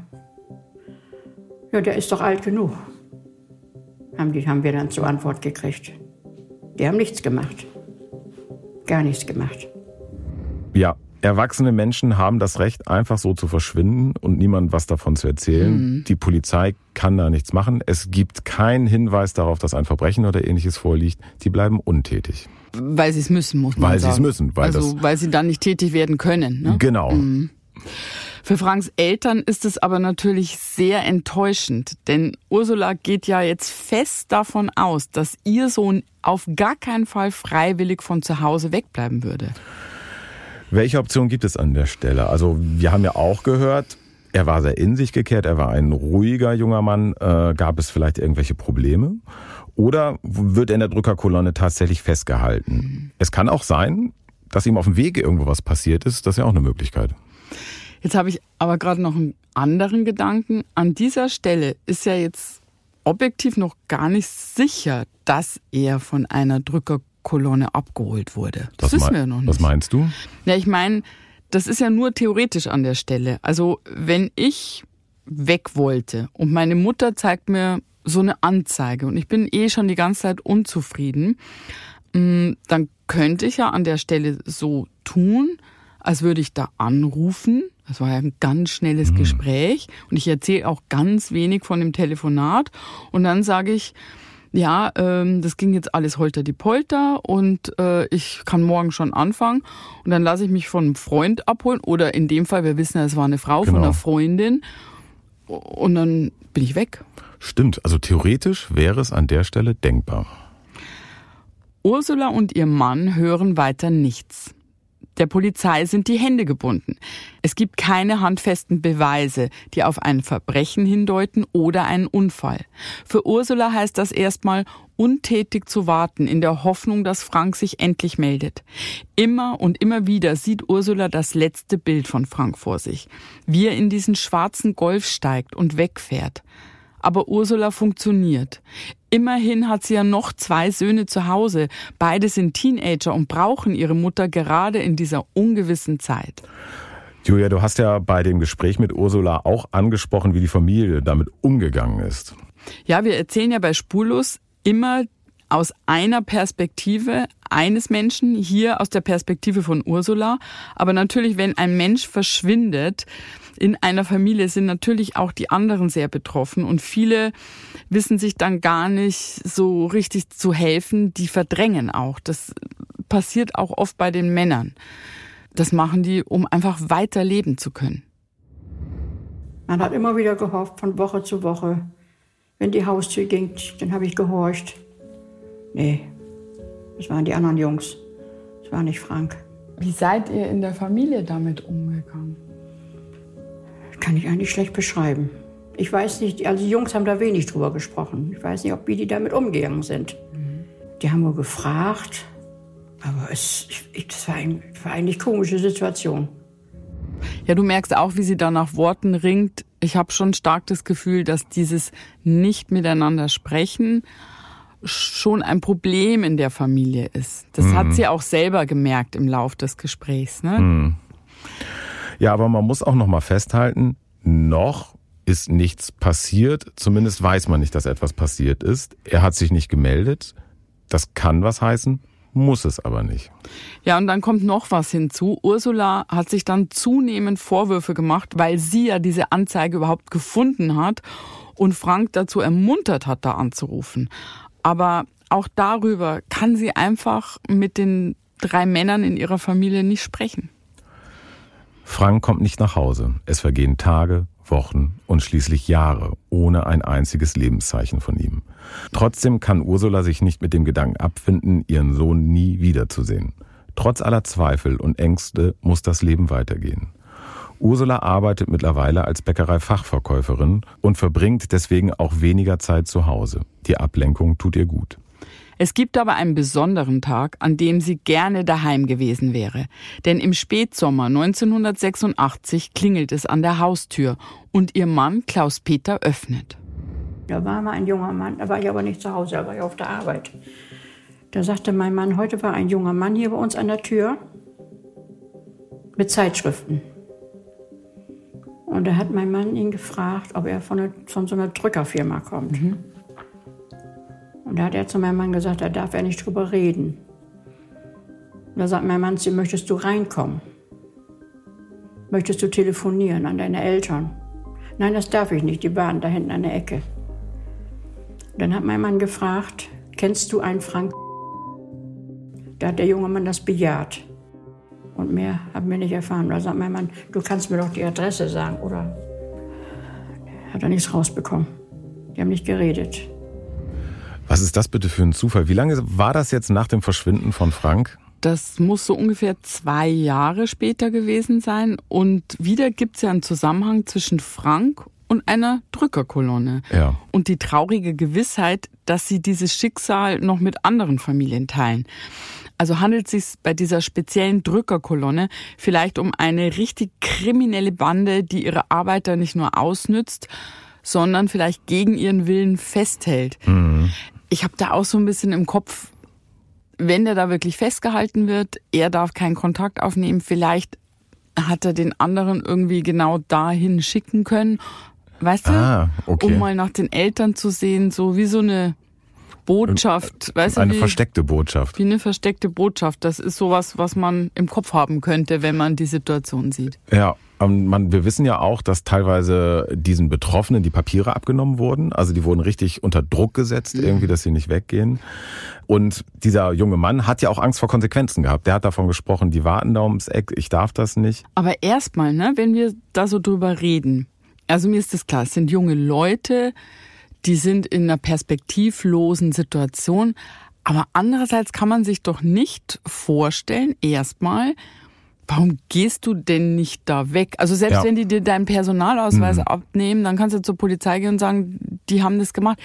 Ja, der ist doch alt genug. Haben, die, haben wir dann zur Antwort gekriegt. Die haben nichts gemacht. Gar nichts gemacht. Ja, erwachsene Menschen haben das Recht, einfach so zu verschwinden und niemand was davon zu erzählen. Mhm. Die Polizei kann da nichts machen. Es gibt keinen Hinweis darauf, dass ein Verbrechen oder Ähnliches vorliegt. Die bleiben untätig. Weil sie es müssen, muss man weil sagen. Weil sie es müssen. Weil also das weil sie dann nicht tätig werden können. Ne? Genau. Mhm. Für Franks Eltern ist es aber natürlich sehr enttäuschend, denn Ursula geht ja jetzt fest davon aus, dass ihr Sohn auf gar keinen Fall freiwillig von zu Hause wegbleiben würde. Welche Option gibt es an der Stelle? Also wir haben ja auch gehört, er war sehr in sich gekehrt, er war ein ruhiger junger Mann. Äh, gab es vielleicht irgendwelche Probleme? Oder wird er in der Drückerkolonne tatsächlich festgehalten? Mhm. Es kann auch sein, dass ihm auf dem Wege irgendwo was passiert ist. Das ist ja auch eine Möglichkeit. Jetzt habe ich aber gerade noch einen anderen Gedanken. An dieser Stelle ist ja jetzt objektiv noch gar nicht sicher, dass er von einer Drückerkolonne abgeholt wurde. Das wissen wir noch nicht. Was meinst du? Ja, ich meine, das ist ja nur theoretisch an der Stelle. Also wenn ich weg wollte und meine Mutter zeigt mir so eine Anzeige und ich bin eh schon die ganze Zeit unzufrieden, dann könnte ich ja an der Stelle so tun, als würde ich da anrufen. Das war ja ein ganz schnelles mhm. Gespräch und ich erzähle auch ganz wenig von dem Telefonat und dann sage ich, ja, ähm, das ging jetzt alles holter die Polter und äh, ich kann morgen schon anfangen und dann lasse ich mich von einem Freund abholen oder in dem Fall, wir wissen ja, es war eine Frau genau. von einer Freundin und dann bin ich weg. Stimmt, also theoretisch wäre es an der Stelle denkbar. Ursula und ihr Mann hören weiter nichts. Der Polizei sind die Hände gebunden. Es gibt keine handfesten Beweise, die auf ein Verbrechen hindeuten oder einen Unfall. Für Ursula heißt das erstmal, untätig zu warten, in der Hoffnung, dass Frank sich endlich meldet. Immer und immer wieder sieht Ursula das letzte Bild von Frank vor sich, wie er in diesen schwarzen Golf steigt und wegfährt. Aber Ursula funktioniert. Immerhin hat sie ja noch zwei Söhne zu Hause. Beide sind Teenager und brauchen ihre Mutter gerade in dieser ungewissen Zeit. Julia, du hast ja bei dem Gespräch mit Ursula auch angesprochen, wie die Familie damit umgegangen ist. Ja, wir erzählen ja bei Spurlos immer aus einer Perspektive eines Menschen, hier aus der Perspektive von Ursula. Aber natürlich, wenn ein Mensch verschwindet, in einer Familie sind natürlich auch die anderen sehr betroffen und viele wissen sich dann gar nicht so richtig zu helfen, die verdrängen auch. Das passiert auch oft bei den Männern. Das machen die, um einfach weiter leben zu können. Man hat immer wieder gehofft, von Woche zu Woche. Wenn die Haustür ging, dann habe ich gehorcht. Nee, das waren die anderen Jungs. Das war nicht Frank. Wie seid ihr in der Familie damit umgegangen? Kann ich eigentlich schlecht beschreiben. Ich weiß nicht, also die Jungs haben da wenig drüber gesprochen. Ich weiß nicht, ob wie die damit umgegangen sind. Mhm. Die haben nur gefragt, aber es, ich, das war, ein, war eigentlich eine komische Situation. Ja, du merkst auch, wie sie da nach Worten ringt. Ich habe schon stark das Gefühl, dass dieses nicht miteinander sprechen schon ein Problem in der Familie ist. Das mhm. hat sie auch selber gemerkt im Lauf des Gesprächs, ne? Mhm. Ja, aber man muss auch noch mal festhalten, noch ist nichts passiert. Zumindest weiß man nicht, dass etwas passiert ist. Er hat sich nicht gemeldet. Das kann was heißen, muss es aber nicht. Ja, und dann kommt noch was hinzu. Ursula hat sich dann zunehmend Vorwürfe gemacht, weil sie ja diese Anzeige überhaupt gefunden hat und Frank dazu ermuntert hat, da anzurufen. Aber auch darüber kann sie einfach mit den drei Männern in ihrer Familie nicht sprechen. Frank kommt nicht nach Hause. Es vergehen Tage, Wochen und schließlich Jahre ohne ein einziges Lebenszeichen von ihm. Trotzdem kann Ursula sich nicht mit dem Gedanken abfinden, ihren Sohn nie wiederzusehen. Trotz aller Zweifel und Ängste muss das Leben weitergehen. Ursula arbeitet mittlerweile als Bäckerei-Fachverkäuferin und verbringt deswegen auch weniger Zeit zu Hause. Die Ablenkung tut ihr gut. Es gibt aber einen besonderen Tag, an dem sie gerne daheim gewesen wäre. Denn im Spätsommer neunzehnhundertsechsundachtzig klingelt es an der Haustür und ihr Mann Klaus-Peter öffnet. Da war mal ein junger Mann, da war ich aber nicht zu Hause, da war ich auf der Arbeit. Da sagte mein Mann, heute war ein junger Mann hier bei uns an der Tür mit Zeitschriften. Und da hat mein Mann ihn gefragt, ob er von, eine, von so einer Drückerfirma kommt. Mhm. Und da hat er zu meinem Mann gesagt, da darf er nicht drüber reden. Und da sagt mein Mann zu ihm, möchtest du reinkommen? Möchtest du telefonieren an deine Eltern? Nein, das darf ich nicht, die waren da hinten an der Ecke. Und dann hat mein Mann gefragt, kennst du einen Frank? Da hat der junge Mann das bejaht. Und mehr haben wir nicht erfahren. Da sagt mein Mann, du kannst mir doch die Adresse sagen, oder? Hat er nichts rausbekommen. Die haben nicht geredet. Was ist das bitte für ein Zufall? Wie lange war das jetzt nach dem Verschwinden von Frank? Das muss so ungefähr zwei Jahre später gewesen sein. Und wieder gibt es ja einen Zusammenhang zwischen Frank und einer Drückerkolonne. Ja. Und die traurige Gewissheit, dass sie dieses Schicksal noch mit anderen Familien teilen. Also handelt es sich bei dieser speziellen Drückerkolonne vielleicht um eine richtig kriminelle Bande, die ihre Arbeiter nicht nur ausnützt, sondern vielleicht gegen ihren Willen festhält. Mhm. Ich habe da auch so ein bisschen im Kopf, wenn der da wirklich festgehalten wird, er darf keinen Kontakt aufnehmen, vielleicht hat er den anderen irgendwie genau dahin schicken können, weißt du, ah, okay. um mal nach den Eltern zu sehen, so wie so eine Botschaft, weißt du, eine wie, versteckte Botschaft. Wie eine versteckte Botschaft. Das ist sowas, was man im Kopf haben könnte, wenn man die Situation sieht. Ja, man, wir wissen ja auch, dass teilweise diesen Betroffenen die Papiere abgenommen wurden. Also die wurden richtig unter Druck gesetzt, mhm. irgendwie, dass sie nicht weggehen. Und dieser junge Mann hat ja auch Angst vor Konsequenzen gehabt. Der hat davon gesprochen, die warten da ums Eck, ich darf das nicht. Aber erstmal, ne, wenn wir da so drüber reden, also mir ist das klar, es sind junge Leute, die sind in einer perspektivlosen Situation. Aber andererseits kann man sich doch nicht vorstellen, erstmal, warum gehst du denn nicht da weg? Also selbst ja. wenn die dir deinen Personalausweis mhm. abnehmen, dann kannst du zur Polizei gehen und sagen, die haben das gemacht.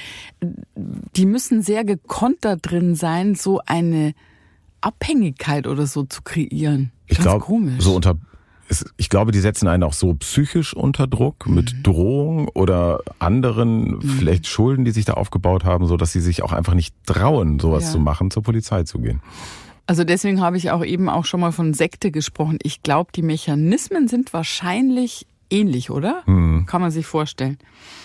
Die müssen sehr gekonnt da drin sein, so eine Abhängigkeit oder so zu kreieren. Ich glaube, so unter Ich glaube, die setzen einen auch so psychisch unter Druck mit mhm. Drohung oder anderen mhm. vielleicht Schulden, die sich da aufgebaut haben, so dass sie sich auch einfach nicht trauen, sowas ja. zu machen, zur Polizei zu gehen. Also deswegen habe ich auch eben auch schon mal von Sekte gesprochen. Ich glaube, die Mechanismen sind wahrscheinlich ähnlich, oder? Mhm. Kann man sich vorstellen.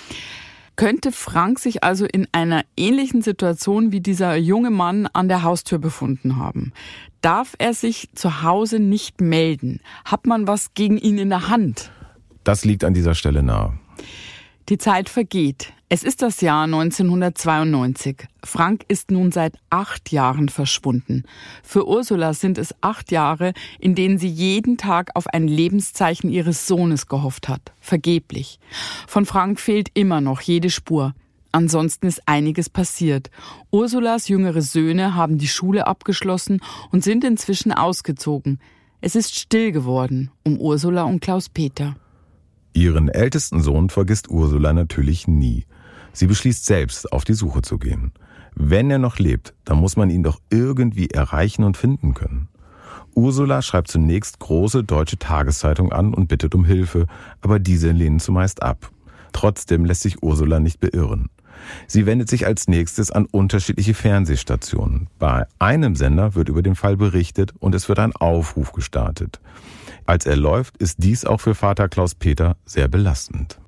Könnte Frank sich also in einer ähnlichen Situation wie dieser junge Mann an der Haustür befunden haben? Darf er sich zu Hause nicht melden? Hat man was gegen ihn in der Hand? Das liegt an dieser Stelle nahe. Die Zeit vergeht. Es ist das Jahr neunzehnhundertzweiundneunzig. Frank ist nun seit acht Jahren verschwunden. Für Ursula sind es acht Jahre, in denen sie jeden Tag auf ein Lebenszeichen ihres Sohnes gehofft hat. Vergeblich. Von Frank fehlt immer noch jede Spur. Ansonsten ist einiges passiert. Ursulas jüngere Söhne haben die Schule abgeschlossen und sind inzwischen ausgezogen. Es ist still geworden um Ursula und Klaus-Peter. Ihren ältesten Sohn vergisst Ursula natürlich nie. Sie beschließt selbst, auf die Suche zu gehen. Wenn er noch lebt, dann muss man ihn doch irgendwie erreichen und finden können. Ursula schreibt zunächst große deutsche Tageszeitungen an und bittet um Hilfe, aber diese lehnen zumeist ab. Trotzdem lässt sich Ursula nicht beirren. Sie wendet sich als nächstes an unterschiedliche Fernsehstationen. Bei einem Sender wird über den Fall berichtet und es wird ein Aufruf gestartet. Als er läuft, ist dies auch für Vater Klaus-Peter sehr belastend.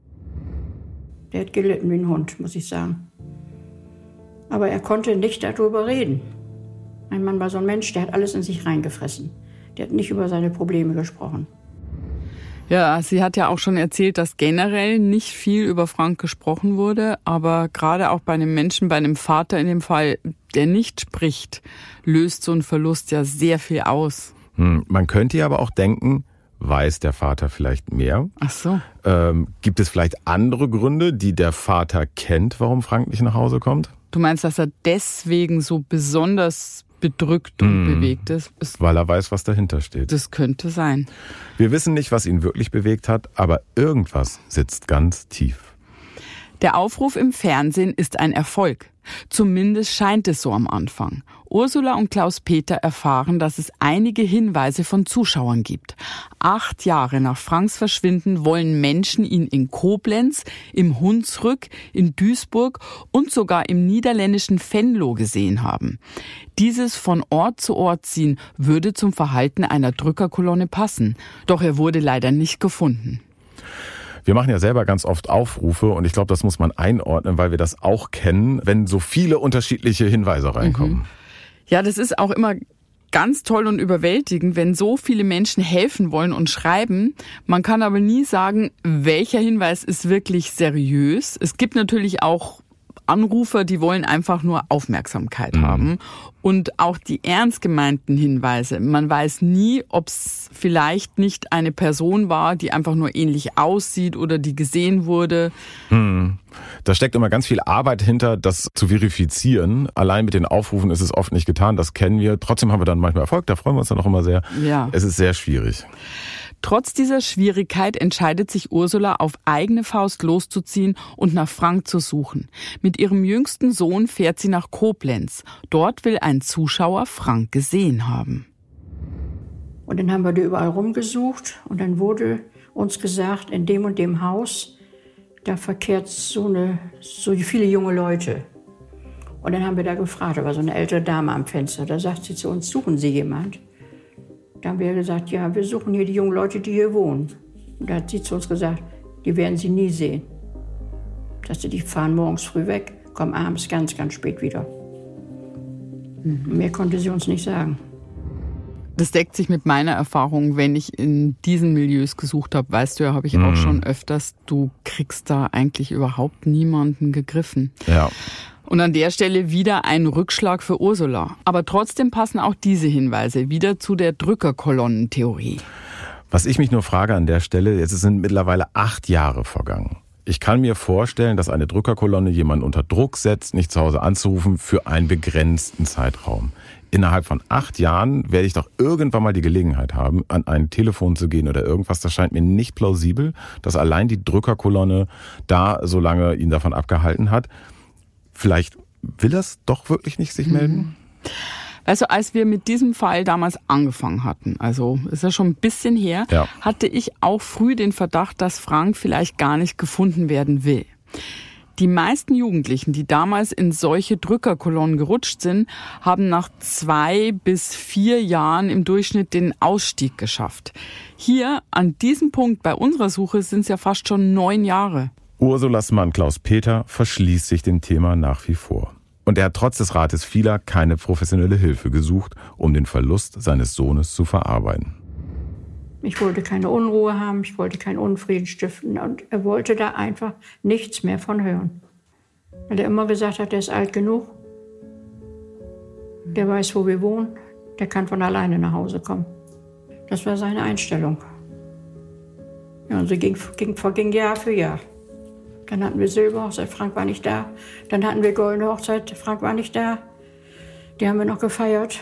Der hat gelitten wie ein Hund, muss ich sagen. Aber er konnte nicht darüber reden. Mein Mann war so ein Mensch, der hat alles in sich reingefressen. Der hat nicht über seine Probleme gesprochen. Ja, sie hat ja auch schon erzählt, dass generell nicht viel über Frank gesprochen wurde, aber gerade auch bei einem Menschen, bei einem Vater in dem Fall, der nicht spricht, löst so ein Verlust ja sehr viel aus. Hm, man könnte ja aber auch denken, weiß der Vater vielleicht mehr. Ach so. Ähm, gibt es vielleicht andere Gründe, die der Vater kennt, warum Frank nicht nach Hause kommt? Du meinst, dass er deswegen so besonders bedrückt und Mm, bewegt ist? ist? Weil er weiß, was dahinter steht. Das könnte sein. Wir wissen nicht, was ihn wirklich bewegt hat, aber irgendwas sitzt ganz tief. Der Aufruf im Fernsehen ist ein Erfolg. Zumindest scheint es so am Anfang. Ursula und Klaus-Peter erfahren, dass es einige Hinweise von Zuschauern gibt. Acht Jahre nach Franks Verschwinden wollen Menschen ihn in Koblenz, im Hunsrück, in Duisburg und sogar im niederländischen Venlo gesehen haben. Dieses von Ort zu Ort ziehen würde zum Verhalten einer Drückerkolonne passen. Doch er wurde leider nicht gefunden. Wir machen ja selber ganz oft Aufrufe und ich glaube, das muss man einordnen, weil wir das auch kennen, wenn so viele unterschiedliche Hinweise reinkommen. Mhm. Ja, das ist auch immer ganz toll und überwältigend, wenn so viele Menschen helfen wollen und schreiben. Man kann aber nie sagen, welcher Hinweis ist wirklich seriös. Es gibt natürlich auch Anrufer, die wollen einfach nur Aufmerksamkeit mhm. haben. Und auch die ernst gemeinten Hinweise. Man weiß nie, ob es vielleicht nicht eine Person war, die einfach nur ähnlich aussieht oder die gesehen wurde. Hm. Da steckt immer ganz viel Arbeit hinter, das zu verifizieren. Allein mit den Aufrufen ist es oft nicht getan, das kennen wir. Trotzdem haben wir dann manchmal Erfolg, da freuen wir uns dann auch immer sehr. Ja. Es ist sehr schwierig. Trotz dieser Schwierigkeit entscheidet sich Ursula, auf eigene Faust loszuziehen und nach Frank zu suchen. Mit ihrem jüngsten Sohn fährt sie nach Koblenz. Dort will ein Zuschauer Frank gesehen haben. Und dann haben wir da überall rumgesucht und dann wurde uns gesagt, in dem und dem Haus, da verkehrt so, eine, so viele junge Leute. Und dann haben wir da gefragt, da war so eine ältere Dame am Fenster, da sagt sie zu uns, suchen Sie jemand? Da haben wir gesagt, ja, wir suchen hier die jungen Leute, die hier wohnen. Und da hat sie zu uns gesagt, die werden Sie nie sehen. Dass sie, die fahren morgens früh weg, kommen abends ganz, ganz spät wieder. Mhm. Mehr konnte sie uns nicht sagen. Das deckt sich mit meiner Erfahrung, wenn ich in diesen Milieus gesucht habe, weißt du ja, habe ich mhm. auch schon öfters, du kriegst da eigentlich überhaupt niemanden gegriffen. Ja. Und an der Stelle wieder ein Rückschlag für Ursula. Aber trotzdem passen auch diese Hinweise wieder zu der Drückerkolonnentheorie. Was ich mich nur frage an der Stelle, jetzt sind mittlerweile acht Jahre vergangen. Ich kann mir vorstellen, dass eine Drückerkolonne jemanden unter Druck setzt, nicht zu Hause anzurufen für einen begrenzten Zeitraum. Innerhalb von acht Jahren werde ich doch irgendwann mal die Gelegenheit haben, an ein Telefon zu gehen oder irgendwas. Das scheint mir nicht plausibel, dass allein die Drückerkolonne da so lange ihn davon abgehalten hat. Vielleicht will er es doch wirklich nicht sich melden? Also als wir mit diesem Fall damals angefangen hatten, also ist ja schon ein bisschen her, ja. hatte ich auch früh den Verdacht, dass Frank vielleicht gar nicht gefunden werden will. Die meisten Jugendlichen, die damals in solche Drückerkolonnen gerutscht sind, haben nach zwei bis vier Jahren im Durchschnitt den Ausstieg geschafft. Hier, an diesem Punkt bei unserer Suche, sind es ja fast schon neun Jahre. Ursulas Mann Klaus-Peter verschließt sich dem Thema nach wie vor. Und er hat trotz des Rates vieler keine professionelle Hilfe gesucht, um den Verlust seines Sohnes zu verarbeiten. Ich wollte keine Unruhe haben, ich wollte keinen Unfrieden stiften und er wollte da einfach nichts mehr von hören. Weil er immer gesagt hat, der ist alt genug, der weiß, wo wir wohnen, der kann von alleine nach Hause kommen. Das war seine Einstellung. Ja, und so ging, ging, verging Jahr für Jahr. Dann hatten wir Silberhochzeit, Frank war nicht da. Dann hatten wir Goldene Hochzeit, Frank war nicht da. Die haben wir noch gefeiert.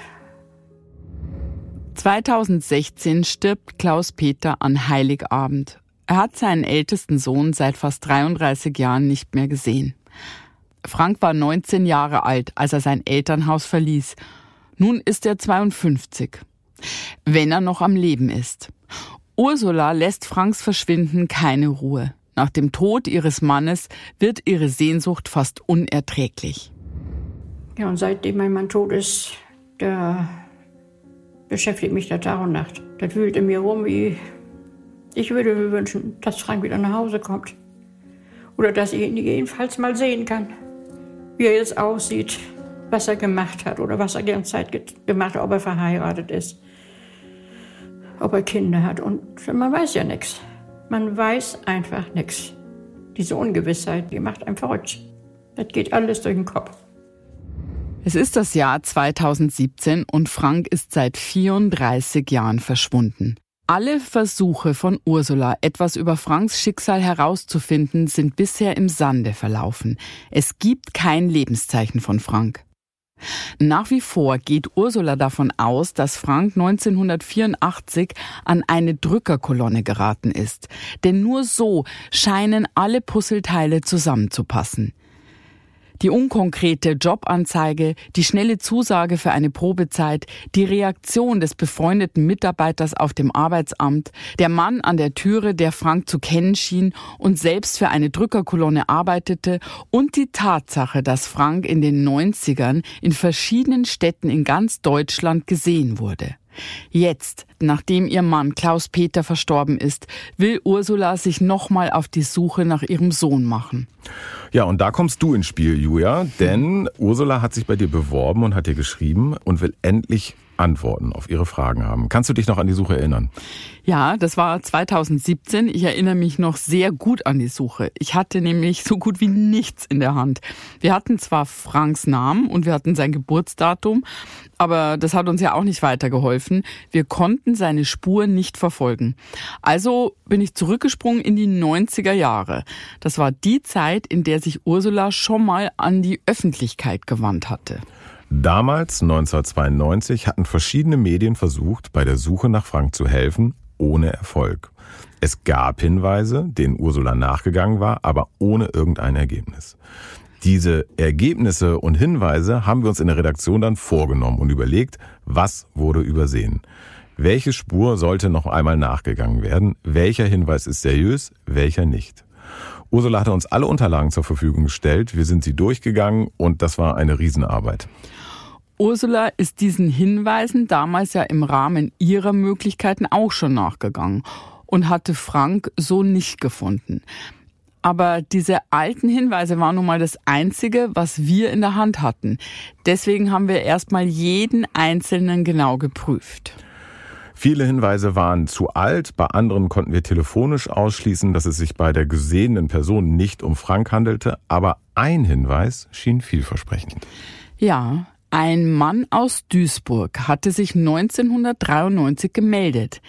zweitausendsechzehn stirbt Klaus-Peter an Heiligabend. Er hat seinen ältesten Sohn seit fast dreiunddreißig Jahren nicht mehr gesehen. Frank war neunzehn Jahre alt, als er sein Elternhaus verließ. Nun ist er zweiundfünfzig, wenn er noch am Leben ist. Ursula lässt Franks Verschwinden keine Ruhe. Nach dem Tod ihres Mannes wird ihre Sehnsucht fast unerträglich. Ja, und seitdem mein Mann tot ist, da beschäftigt mich der Tag und Nacht. Das wühlt in mir rum, wie ich würde mir wünschen, dass Frank wieder nach Hause kommt. Oder dass ich ihn jedenfalls mal sehen kann, wie er jetzt aussieht, was er gemacht hat oder was er die ganze Zeit gemacht hat, ob er verheiratet ist, ob er Kinder hat. Und man weiß ja nichts. Man weiß einfach nichts. Diese Ungewissheit, die macht einen verrückt. Das geht alles durch den Kopf. Es ist das Jahr zweitausendsiebzehn und Frank ist seit vierunddreißig Jahren verschwunden. Alle Versuche von Ursula, etwas über Franks Schicksal herauszufinden, sind bisher im Sande verlaufen. Es gibt kein Lebenszeichen von Frank. Nach wie vor geht Ursula davon aus, dass Frank neunzehnhundertvierundachtzig an eine Drückerkolonne geraten ist. Denn nur so scheinen alle Puzzleteile zusammenzupassen. Die unkonkrete Jobanzeige, die schnelle Zusage für eine Probezeit, die Reaktion des befreundeten Mitarbeiters auf dem Arbeitsamt, der Mann an der Türe, der Frank zu kennen schien und selbst für eine Drückerkolonne arbeitete und die Tatsache, dass Frank in den neunzigern in verschiedenen Städten in ganz Deutschland gesehen wurde. Jetzt, nachdem ihr Mann Klaus-Peter verstorben ist, will Ursula sich nochmal auf die Suche nach ihrem Sohn machen. Ja, und da kommst du ins Spiel, Julia, denn Ursula hat sich bei dir beworben und hat dir geschrieben und will endlich Antworten auf ihre Fragen haben. Kannst du dich noch an die Suche erinnern? Ja, das war zweitausendsiebzehn. Ich erinnere mich noch sehr gut an die Suche. Ich hatte nämlich so gut wie nichts in der Hand. Wir hatten zwar Franks Namen und wir hatten sein Geburtsdatum, aber das hat uns ja auch nicht weitergeholfen. Wir konnten seine Spur nicht verfolgen. Also bin ich zurückgesprungen in die neunziger Jahre. Das war die Zeit, in der sich Ursula schon mal an die Öffentlichkeit gewandt hatte. Damals, neunzehnhundertzweiundneunzig, hatten verschiedene Medien versucht, bei der Suche nach Frank zu helfen, ohne Erfolg. Es gab Hinweise, denen Ursula nachgegangen war, aber ohne irgendein Ergebnis. Diese Ergebnisse und Hinweise haben wir uns in der Redaktion dann vorgenommen und überlegt, was wurde übersehen. Welche Spur sollte noch einmal nachgegangen werden? Welcher Hinweis ist seriös, welcher nicht? Ursula hatte uns alle Unterlagen zur Verfügung gestellt. Wir sind sie durchgegangen und das war eine Riesenarbeit. Ursula ist diesen Hinweisen damals ja im Rahmen ihrer Möglichkeiten auch schon nachgegangen und hatte Frank so nicht gefunden. Aber diese alten Hinweise waren nun mal das Einzige, was wir in der Hand hatten. Deswegen haben wir erstmal jeden einzelnen genau geprüft. Viele Hinweise waren zu alt, bei anderen konnten wir telefonisch ausschließen, dass es sich bei der gesehenen Person nicht um Frank handelte, aber ein Hinweis schien vielversprechend. Ja, ein Mann aus Duisburg hatte sich neunzehnhundertdreiundneunzig gemeldet.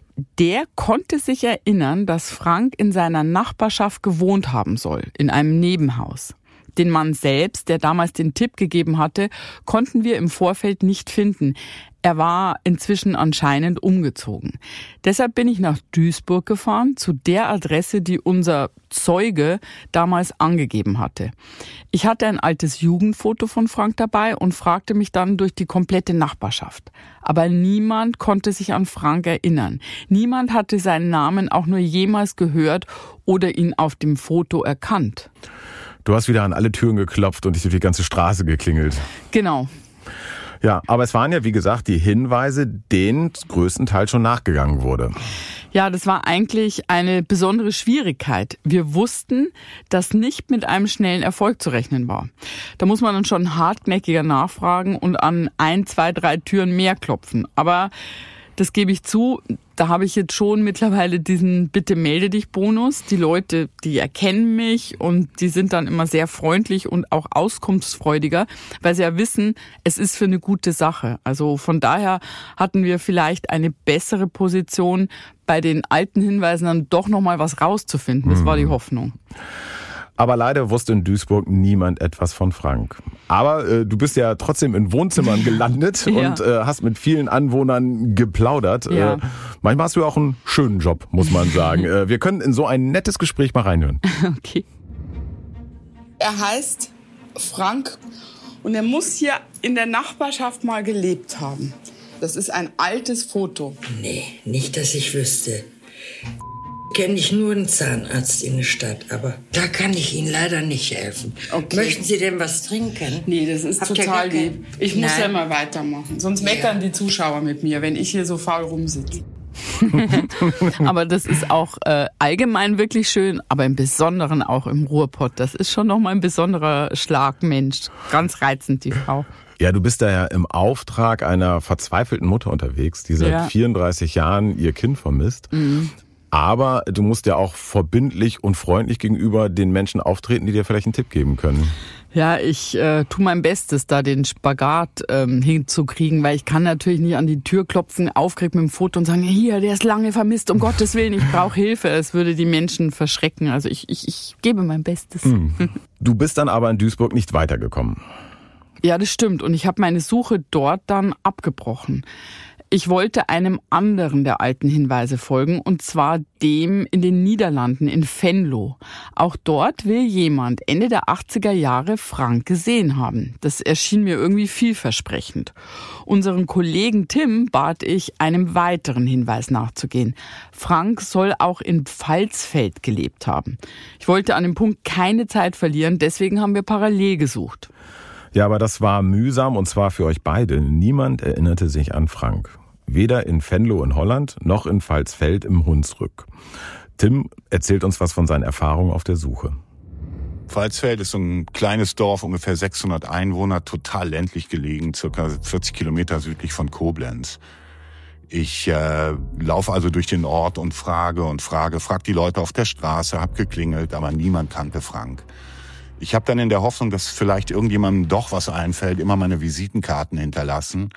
Der konnte sich erinnern, dass Frank in seiner Nachbarschaft gewohnt haben soll, in einem Nebenhaus. Den Mann selbst, der damals den Tipp gegeben hatte, konnten wir im Vorfeld nicht finden. Er war inzwischen anscheinend umgezogen. Deshalb bin ich nach Duisburg gefahren, zu der Adresse, die unser Zeuge damals angegeben hatte. Ich hatte ein altes Jugendfoto von Frank dabei und fragte mich dann durch die komplette Nachbarschaft. Aber niemand konnte sich an Frank erinnern. Niemand hatte seinen Namen auch nur jemals gehört oder ihn auf dem Foto erkannt. Du hast wieder an alle Türen geklopft und dich durch die ganze Straße geklingelt. Genau. Ja, aber es waren ja, wie gesagt, die Hinweise, denen größtenteils schon nachgegangen wurde. Ja, das war eigentlich eine besondere Schwierigkeit. Wir wussten, dass nicht mit einem schnellen Erfolg zu rechnen war. Da muss man dann schon hartnäckiger nachfragen und an ein, zwei, drei Türen mehr klopfen. Aber das gebe ich zu, da habe ich jetzt schon mittlerweile diesen Bitte-melde-dich-Bonus. Die Leute, die erkennen mich und die sind dann immer sehr freundlich und auch auskunftsfreudiger, weil sie ja wissen, es ist für eine gute Sache. Also von daher hatten wir vielleicht eine bessere Position, bei den alten Hinweisen dann doch nochmal was rauszufinden. Das war die Hoffnung. Aber leider wusste in Duisburg niemand etwas von Frank. Aber äh, du bist ja trotzdem in Wohnzimmern gelandet ja. und äh, hast mit vielen Anwohnern geplaudert. Ja. Äh, manchmal hast du ja auch einen schönen Job, muss man sagen. äh, wir können in so ein nettes Gespräch mal reinhören. Okay. Er heißt Frank und er muss hier in der Nachbarschaft mal gelebt haben. Das ist ein altes Foto. Nee, nicht, dass ich wüsste. Kenne ich nur einen Zahnarzt in der Stadt, aber da kann ich Ihnen leider nicht helfen. Okay. Möchten Sie denn was trinken? Nee, das ist Habt ihr total gar kein- lieb. Ich muss Nein. ja mal weitermachen. Sonst meckern Ja. die Zuschauer mit mir, wenn ich hier so faul rumsitze. Aber das ist auch äh, allgemein wirklich schön, aber im Besonderen auch im Ruhrpott. Das ist schon nochmal ein besonderer Schlagmensch. Ganz reizend, die Frau. Ja, du bist da ja im Auftrag einer verzweifelten Mutter unterwegs, die seit Ja. vierunddreißig Jahren ihr Kind vermisst. Mhm. Aber du musst ja auch verbindlich und freundlich gegenüber den Menschen auftreten, die dir vielleicht einen Tipp geben können. Ja, ich äh, tue mein Bestes, da den Spagat ähm, hinzukriegen, weil ich kann natürlich nicht an die Tür klopfen, aufgeregt mit dem Foto und sagen, hier, der ist lange vermisst, um Gottes Willen, ich brauche Hilfe. Es würde die Menschen verschrecken. Also ich, ich, ich gebe mein Bestes. Hm. Du bist dann aber in Duisburg nicht weitergekommen. Ja, das stimmt. Und ich habe meine Suche dort dann abgebrochen. Ich wollte einem anderen der alten Hinweise folgen, und zwar dem in den Niederlanden, in Venlo. Auch dort will jemand Ende der achtziger Jahre Frank gesehen haben. Das erschien mir irgendwie vielversprechend. Unseren Kollegen Tim bat ich, einem weiteren Hinweis nachzugehen. Frank soll auch in Pfalzfeld gelebt haben. Ich wollte an dem Punkt keine Zeit verlieren, deswegen haben wir parallel gesucht. Ja, aber das war mühsam, und zwar für euch beide. Niemand erinnerte sich an Frank. Weder in Venlo in Holland noch in Pfalzfeld im Hunsrück. Tim erzählt uns was von seinen Erfahrungen auf der Suche. Pfalzfeld ist so ein kleines Dorf, ungefähr sechshundert Einwohner, total ländlich gelegen, circa vierzig Kilometer südlich von Koblenz. Ich äh, laufe also durch den Ort und frage und frage, frag die Leute auf der Straße, hab geklingelt, aber niemand kannte Frank. Ich habe dann in der Hoffnung, dass vielleicht irgendjemandem doch was einfällt, immer meine Visitenkarten hinterlassen.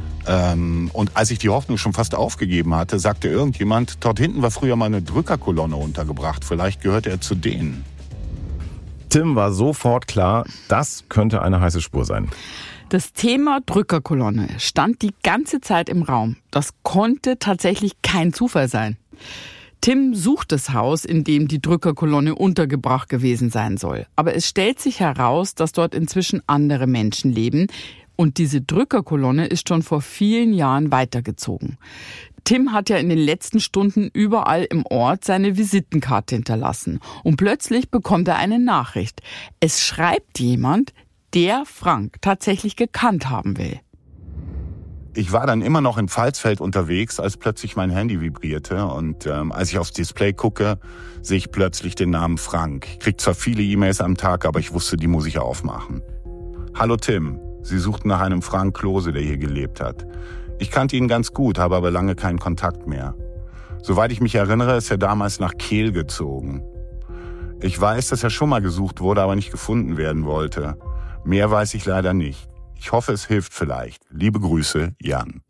Ähm, und als ich die Hoffnung schon fast aufgegeben hatte, sagte irgendjemand, dort hinten war früher mal eine Drückerkolonne untergebracht. Vielleicht gehört er zu denen. Tim war sofort klar, das könnte eine heiße Spur sein. Das Thema Drückerkolonne stand die ganze Zeit im Raum. Das konnte tatsächlich kein Zufall sein. Tim sucht das Haus, in dem die Drückerkolonne untergebracht gewesen sein soll. Aber es stellt sich heraus, dass dort inzwischen andere Menschen leben. Und diese Drückerkolonne ist schon vor vielen Jahren weitergezogen. Tim hat ja in den letzten Stunden überall im Ort seine Visitenkarte hinterlassen. Und plötzlich bekommt er eine Nachricht. Es schreibt jemand, der Frank tatsächlich gekannt haben will. Ich war dann immer noch in Pfalzfeld unterwegs, als plötzlich mein Handy vibrierte. Und ähm, als ich aufs Display gucke, sehe ich plötzlich den Namen Frank. Ich krieg zwar viele E-Mails am Tag, aber ich wusste, die muss ich aufmachen. Hallo Tim, Sie suchten nach einem Frank Klose, der hier gelebt hat. Ich kannte ihn ganz gut, habe aber lange keinen Kontakt mehr. Soweit ich mich erinnere, ist er damals nach Kehl gezogen. Ich weiß, dass er schon mal gesucht wurde, aber nicht gefunden werden wollte. Mehr weiß ich leider nicht. Ich hoffe, es hilft vielleicht. Liebe Grüße, Jan.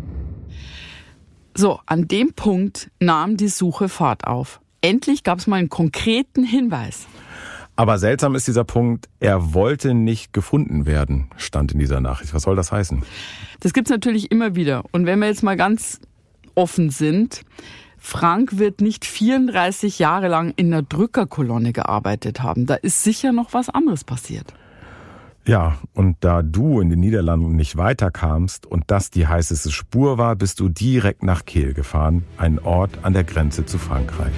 So, an dem Punkt nahm die Suche Fahrt auf. Endlich gab es mal einen konkreten Hinweis. Aber seltsam ist dieser Punkt, er wollte nicht gefunden werden, stand in dieser Nachricht. Was soll das heißen? Das gibt's natürlich immer wieder. Und wenn wir jetzt mal ganz offen sind, Frank wird nicht vierunddreißig Jahre lang in einer Drückerkolonne gearbeitet haben. Da ist sicher noch was anderes passiert. Ja, und da du in den Niederlanden nicht weiterkamst und das die heißeste Spur war, bist du direkt nach Kehl gefahren, ein Ort an der Grenze zu Frankreich.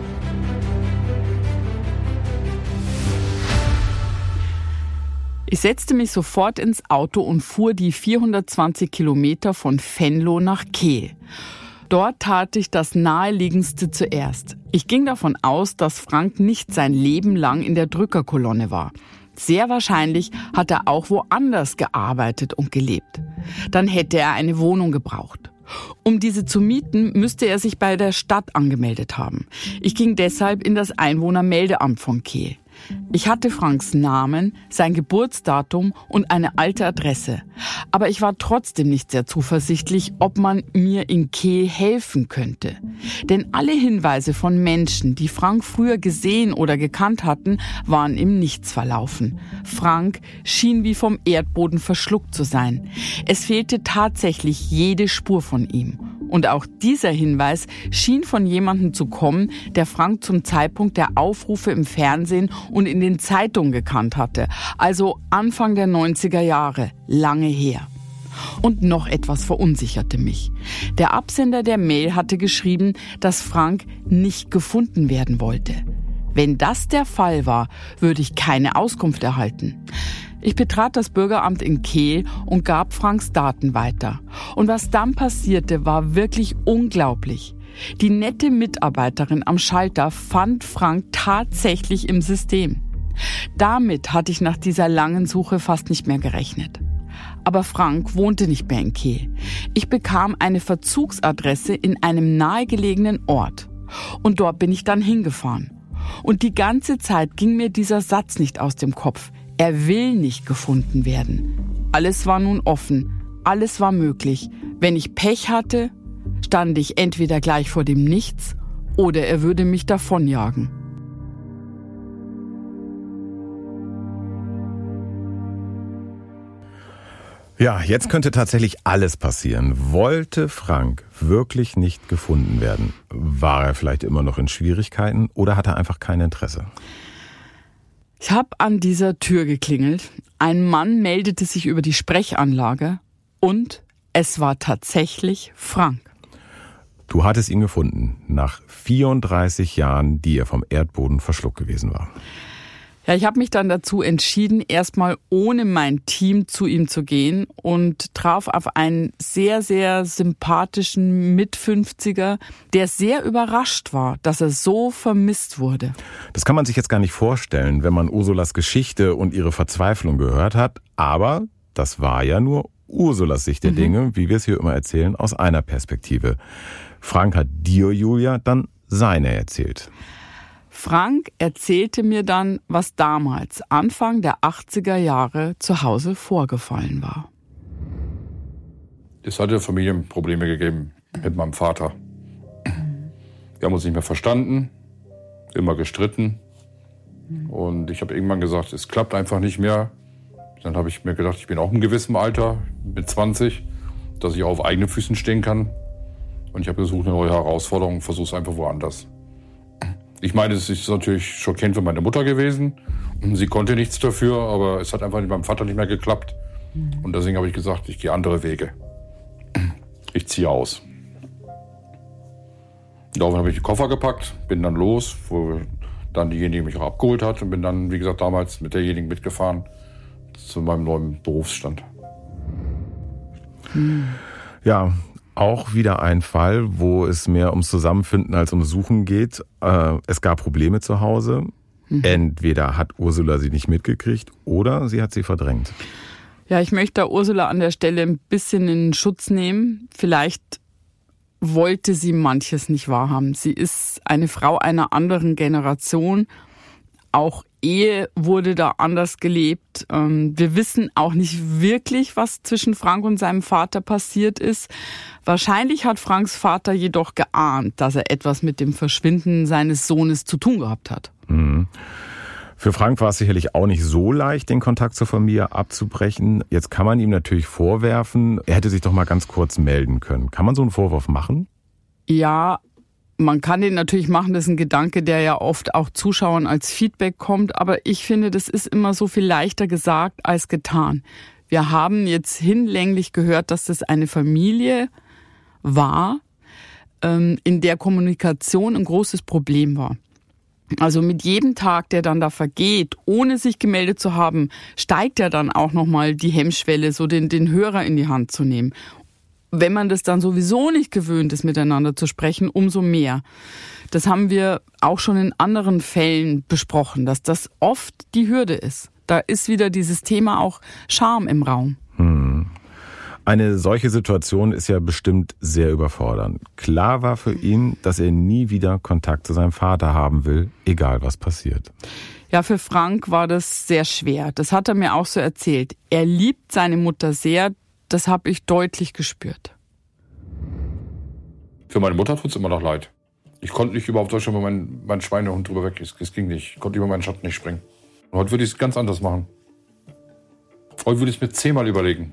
Ich setzte mich sofort ins Auto und fuhr die vierhundertzwanzig Kilometer von Venlo nach Kehl. Dort tat ich das Naheliegendste zuerst. Ich ging davon aus, dass Frank nicht sein Leben lang in der Drückerkolonne war. Sehr wahrscheinlich hat er auch woanders gearbeitet und gelebt. Dann hätte er eine Wohnung gebraucht. Um diese zu mieten, müsste er sich bei der Stadt angemeldet haben. Ich ging deshalb in das Einwohnermeldeamt von Kehl. Ich hatte Franks Namen, sein Geburtsdatum und eine alte Adresse. Aber ich war trotzdem nicht sehr zuversichtlich, ob man mir in Kehl helfen könnte. Denn alle Hinweise von Menschen, die Frank früher gesehen oder gekannt hatten, waren im Nichts verlaufen. Frank schien wie vom Erdboden verschluckt zu sein. Es fehlte tatsächlich jede Spur von ihm. Und auch dieser Hinweis schien von jemandem zu kommen, der Frank zum Zeitpunkt der Aufrufe im Fernsehen und in den Zeitungen gekannt hatte. Also Anfang der neunziger Jahre, lange her. Und noch etwas verunsicherte mich. Der Absender der Mail hatte geschrieben, dass Frank nicht gefunden werden wollte. Wenn das der Fall war, würde ich keine Auskunft erhalten. Ich betrat das Bürgeramt in Kehl und gab Franks Daten weiter. Und was dann passierte, war wirklich unglaublich. Die nette Mitarbeiterin am Schalter fand Frank tatsächlich im System. Damit hatte ich nach dieser langen Suche fast nicht mehr gerechnet. Aber Frank wohnte nicht mehr in Kehl. Ich bekam eine Verzugsadresse in einem nahegelegenen Ort. Und dort bin ich dann hingefahren. Und die ganze Zeit ging mir dieser Satz nicht aus dem Kopf. Er will nicht gefunden werden. Alles war nun offen, alles war möglich. Wenn ich Pech hatte, stand ich entweder gleich vor dem Nichts oder er würde mich davonjagen. Ja, jetzt könnte tatsächlich alles passieren. Wollte Frank wirklich nicht gefunden werden? War er vielleicht immer noch in Schwierigkeiten oder hat er einfach kein Interesse? Ich habe an dieser Tür geklingelt. Ein Mann meldete sich über die Sprechanlage und es war tatsächlich Frank. Du hattest ihn gefunden, nach vierunddreißig Jahren, die er vom Erdboden verschluckt gewesen war. Ja, ich habe mich dann dazu entschieden, erstmal ohne mein Team zu ihm zu gehen und traf auf einen sehr, sehr sympathischen Mitfünfziger, der sehr überrascht war, dass er so vermisst wurde. Das kann man sich jetzt gar nicht vorstellen, wenn man Ursulas Geschichte und ihre Verzweiflung gehört hat, aber das war ja nur Ursulas Sicht der mhm. Dinge, wie wir es hier immer erzählen, aus einer Perspektive. Frank hat dir, Julia, dann seine erzählt. Frank erzählte mir dann, was damals, Anfang der achtziger Jahre, zu Hause vorgefallen war. Es hatte Familienprobleme gegeben mit meinem Vater. Wir haben uns nicht mehr verstanden, immer gestritten. Und ich habe irgendwann gesagt, es klappt einfach nicht mehr. Dann habe ich mir gedacht, ich bin auch im gewissen Alter, mit zwanzig, dass ich auch auf eigenen Füßen stehen kann. Und ich habe gesucht eine neue Herausforderung und versuche es einfach woanders. Ich meine, es ist natürlich schockierend für meine Mutter gewesen. Sie konnte nichts dafür, aber es hat einfach mit meinem Vater nicht mehr geklappt. Und deswegen habe ich gesagt, ich gehe andere Wege. Ich ziehe aus. Daraufhin habe ich die Koffer gepackt, bin dann los, wo dann diejenige mich auch abgeholt hat und bin dann, wie gesagt, damals mit derjenigen mitgefahren zu meinem neuen Berufsstand. Ja, auch wieder ein Fall, wo es mehr ums Zusammenfinden als ums Suchen geht. Äh, es gab Probleme zu Hause. Mhm. Entweder hat Ursula sie nicht mitgekriegt oder sie hat sie verdrängt. Ja, ich möchte da Ursula an der Stelle ein bisschen in Schutz nehmen. Vielleicht wollte sie manches nicht wahrhaben. Sie ist eine Frau einer anderen Generation. Auch Ehe wurde da anders gelebt. Wir wissen auch nicht wirklich, was zwischen Frank und seinem Vater passiert ist. Wahrscheinlich hat Franks Vater jedoch geahnt, dass er etwas mit dem Verschwinden seines Sohnes zu tun gehabt hat. Mhm. Für Frank war es sicherlich auch nicht so leicht, den Kontakt zur Familie abzubrechen. Jetzt kann man ihm natürlich vorwerfen, er hätte sich doch mal ganz kurz melden können. Kann man so einen Vorwurf machen? Ja, man kann den natürlich machen, das ist ein Gedanke, der ja oft auch Zuschauern als Feedback kommt. Aber ich finde, das ist immer so viel leichter gesagt als getan. Wir haben jetzt hinlänglich gehört, dass das eine Familie war, in der Kommunikation ein großes Problem war. Also mit jedem Tag, der dann da vergeht, ohne sich gemeldet zu haben, steigt ja dann auch nochmal die Hemmschwelle, so den, den Hörer in die Hand zu nehmen. Wenn man das dann sowieso nicht gewöhnt ist, miteinander zu sprechen, umso mehr. Das haben wir auch schon in anderen Fällen besprochen, dass das oft die Hürde ist. Da ist wieder dieses Thema auch Scham im Raum. Hm. Eine solche Situation ist ja bestimmt sehr überfordernd. Klar war für ihn, dass er nie wieder Kontakt zu seinem Vater haben will, egal was passiert. Ja, für Frank war das sehr schwer. Das hat er mir auch so erzählt. Er liebt seine Mutter sehr, das habe ich deutlich gespürt. Für meine Mutter tut es immer noch leid. Ich konnte nicht überhaupt Deutschland, wo mein, mein Schweinehund drüber weg ist. Das ging nicht. Ich konnte über meinen Schatten nicht springen. Und heute würde ich es ganz anders machen. Heute würde ich es mir zehnmal überlegen.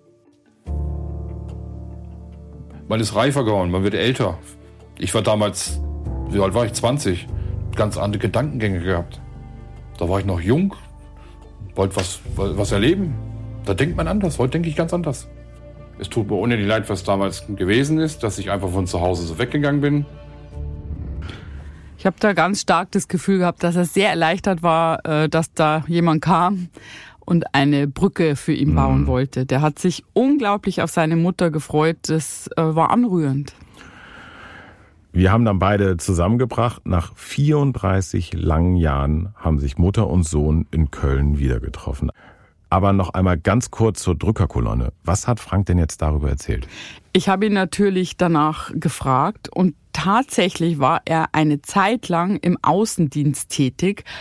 Man ist reifer geworden, man wird älter. Ich war damals, wie alt war ich, zwanzig, ganz andere Gedankengänge gehabt. Da war ich noch jung, wollte was, was erleben. Da denkt man anders, heute denke ich ganz anders. Es tut mir unendlich leid, was damals gewesen ist, dass ich einfach von zu Hause so weggegangen bin. Ich habe da ganz stark das Gefühl gehabt, dass er sehr erleichtert war, dass da jemand kam und eine Brücke für ihn bauen wollte. Der hat sich unglaublich auf seine Mutter gefreut. Das äh, war anrührend. Wir haben dann beide zusammengebracht. Nach vierunddreißig langen Jahren haben sich Mutter und Sohn in Köln wieder getroffen. Aber noch einmal ganz kurz zur Drückerkolonne. Was hat Frank denn jetzt darüber erzählt? Ich habe ihn natürlich danach gefragt und tatsächlich war er eine Zeit lang im Außendienst tätig,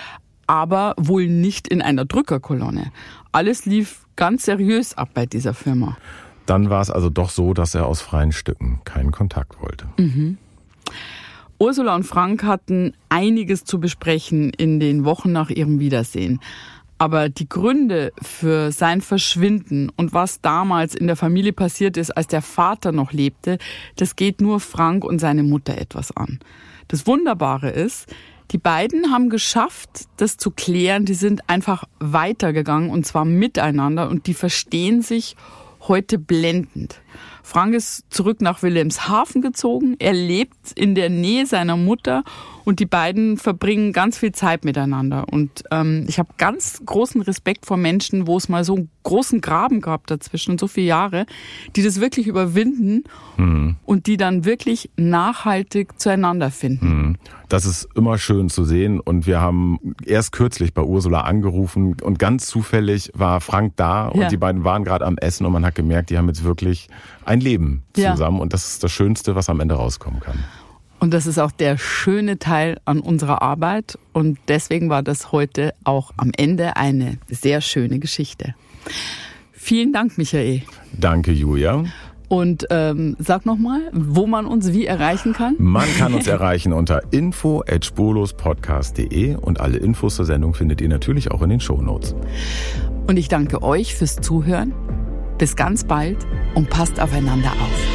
aber wohl nicht in einer Drückerkolonne. Alles lief ganz seriös ab bei dieser Firma. Dann war es also doch so, dass er aus freien Stücken keinen Kontakt wollte. Mhm. Ursula und Frank hatten einiges zu besprechen in den Wochen nach ihrem Wiedersehen. Aber die Gründe für sein Verschwinden und was damals in der Familie passiert ist, als der Vater noch lebte, das geht nur Frank und seine Mutter etwas an. Das Wunderbare ist, die beiden haben geschafft, das zu klären. Die sind einfach weitergegangen und zwar miteinander und die verstehen sich heute blendend. Frank ist zurück nach Wilhelmshaven gezogen. Er lebt in der Nähe seiner Mutter und die beiden verbringen ganz viel Zeit miteinander. Und ähm, ich habe ganz großen Respekt vor Menschen, wo es mal so einen großen Graben gab dazwischen und so viele Jahre, die das wirklich überwinden mhm. und die dann wirklich nachhaltig zueinander finden. Mhm. Das ist immer schön zu sehen und wir haben erst kürzlich bei Ursula angerufen und ganz zufällig war Frank da und ja. die beiden waren gerade am Essen und man hat gemerkt, die haben jetzt wirklich ein Leben zusammen ja. und das ist das Schönste, was am Ende rauskommen kann. Und das ist auch der schöne Teil an unserer Arbeit und deswegen war das heute auch am Ende eine sehr schöne Geschichte. Vielen Dank, Michael. Danke, Julia. Und ähm, sag nochmal, wo man uns wie erreichen kann. Man kann uns erreichen unter info at spurlospodcast punkt de und alle Infos zur Sendung findet ihr natürlich auch in den Shownotes. Und ich danke euch fürs Zuhören. Bis ganz bald und passt aufeinander auf.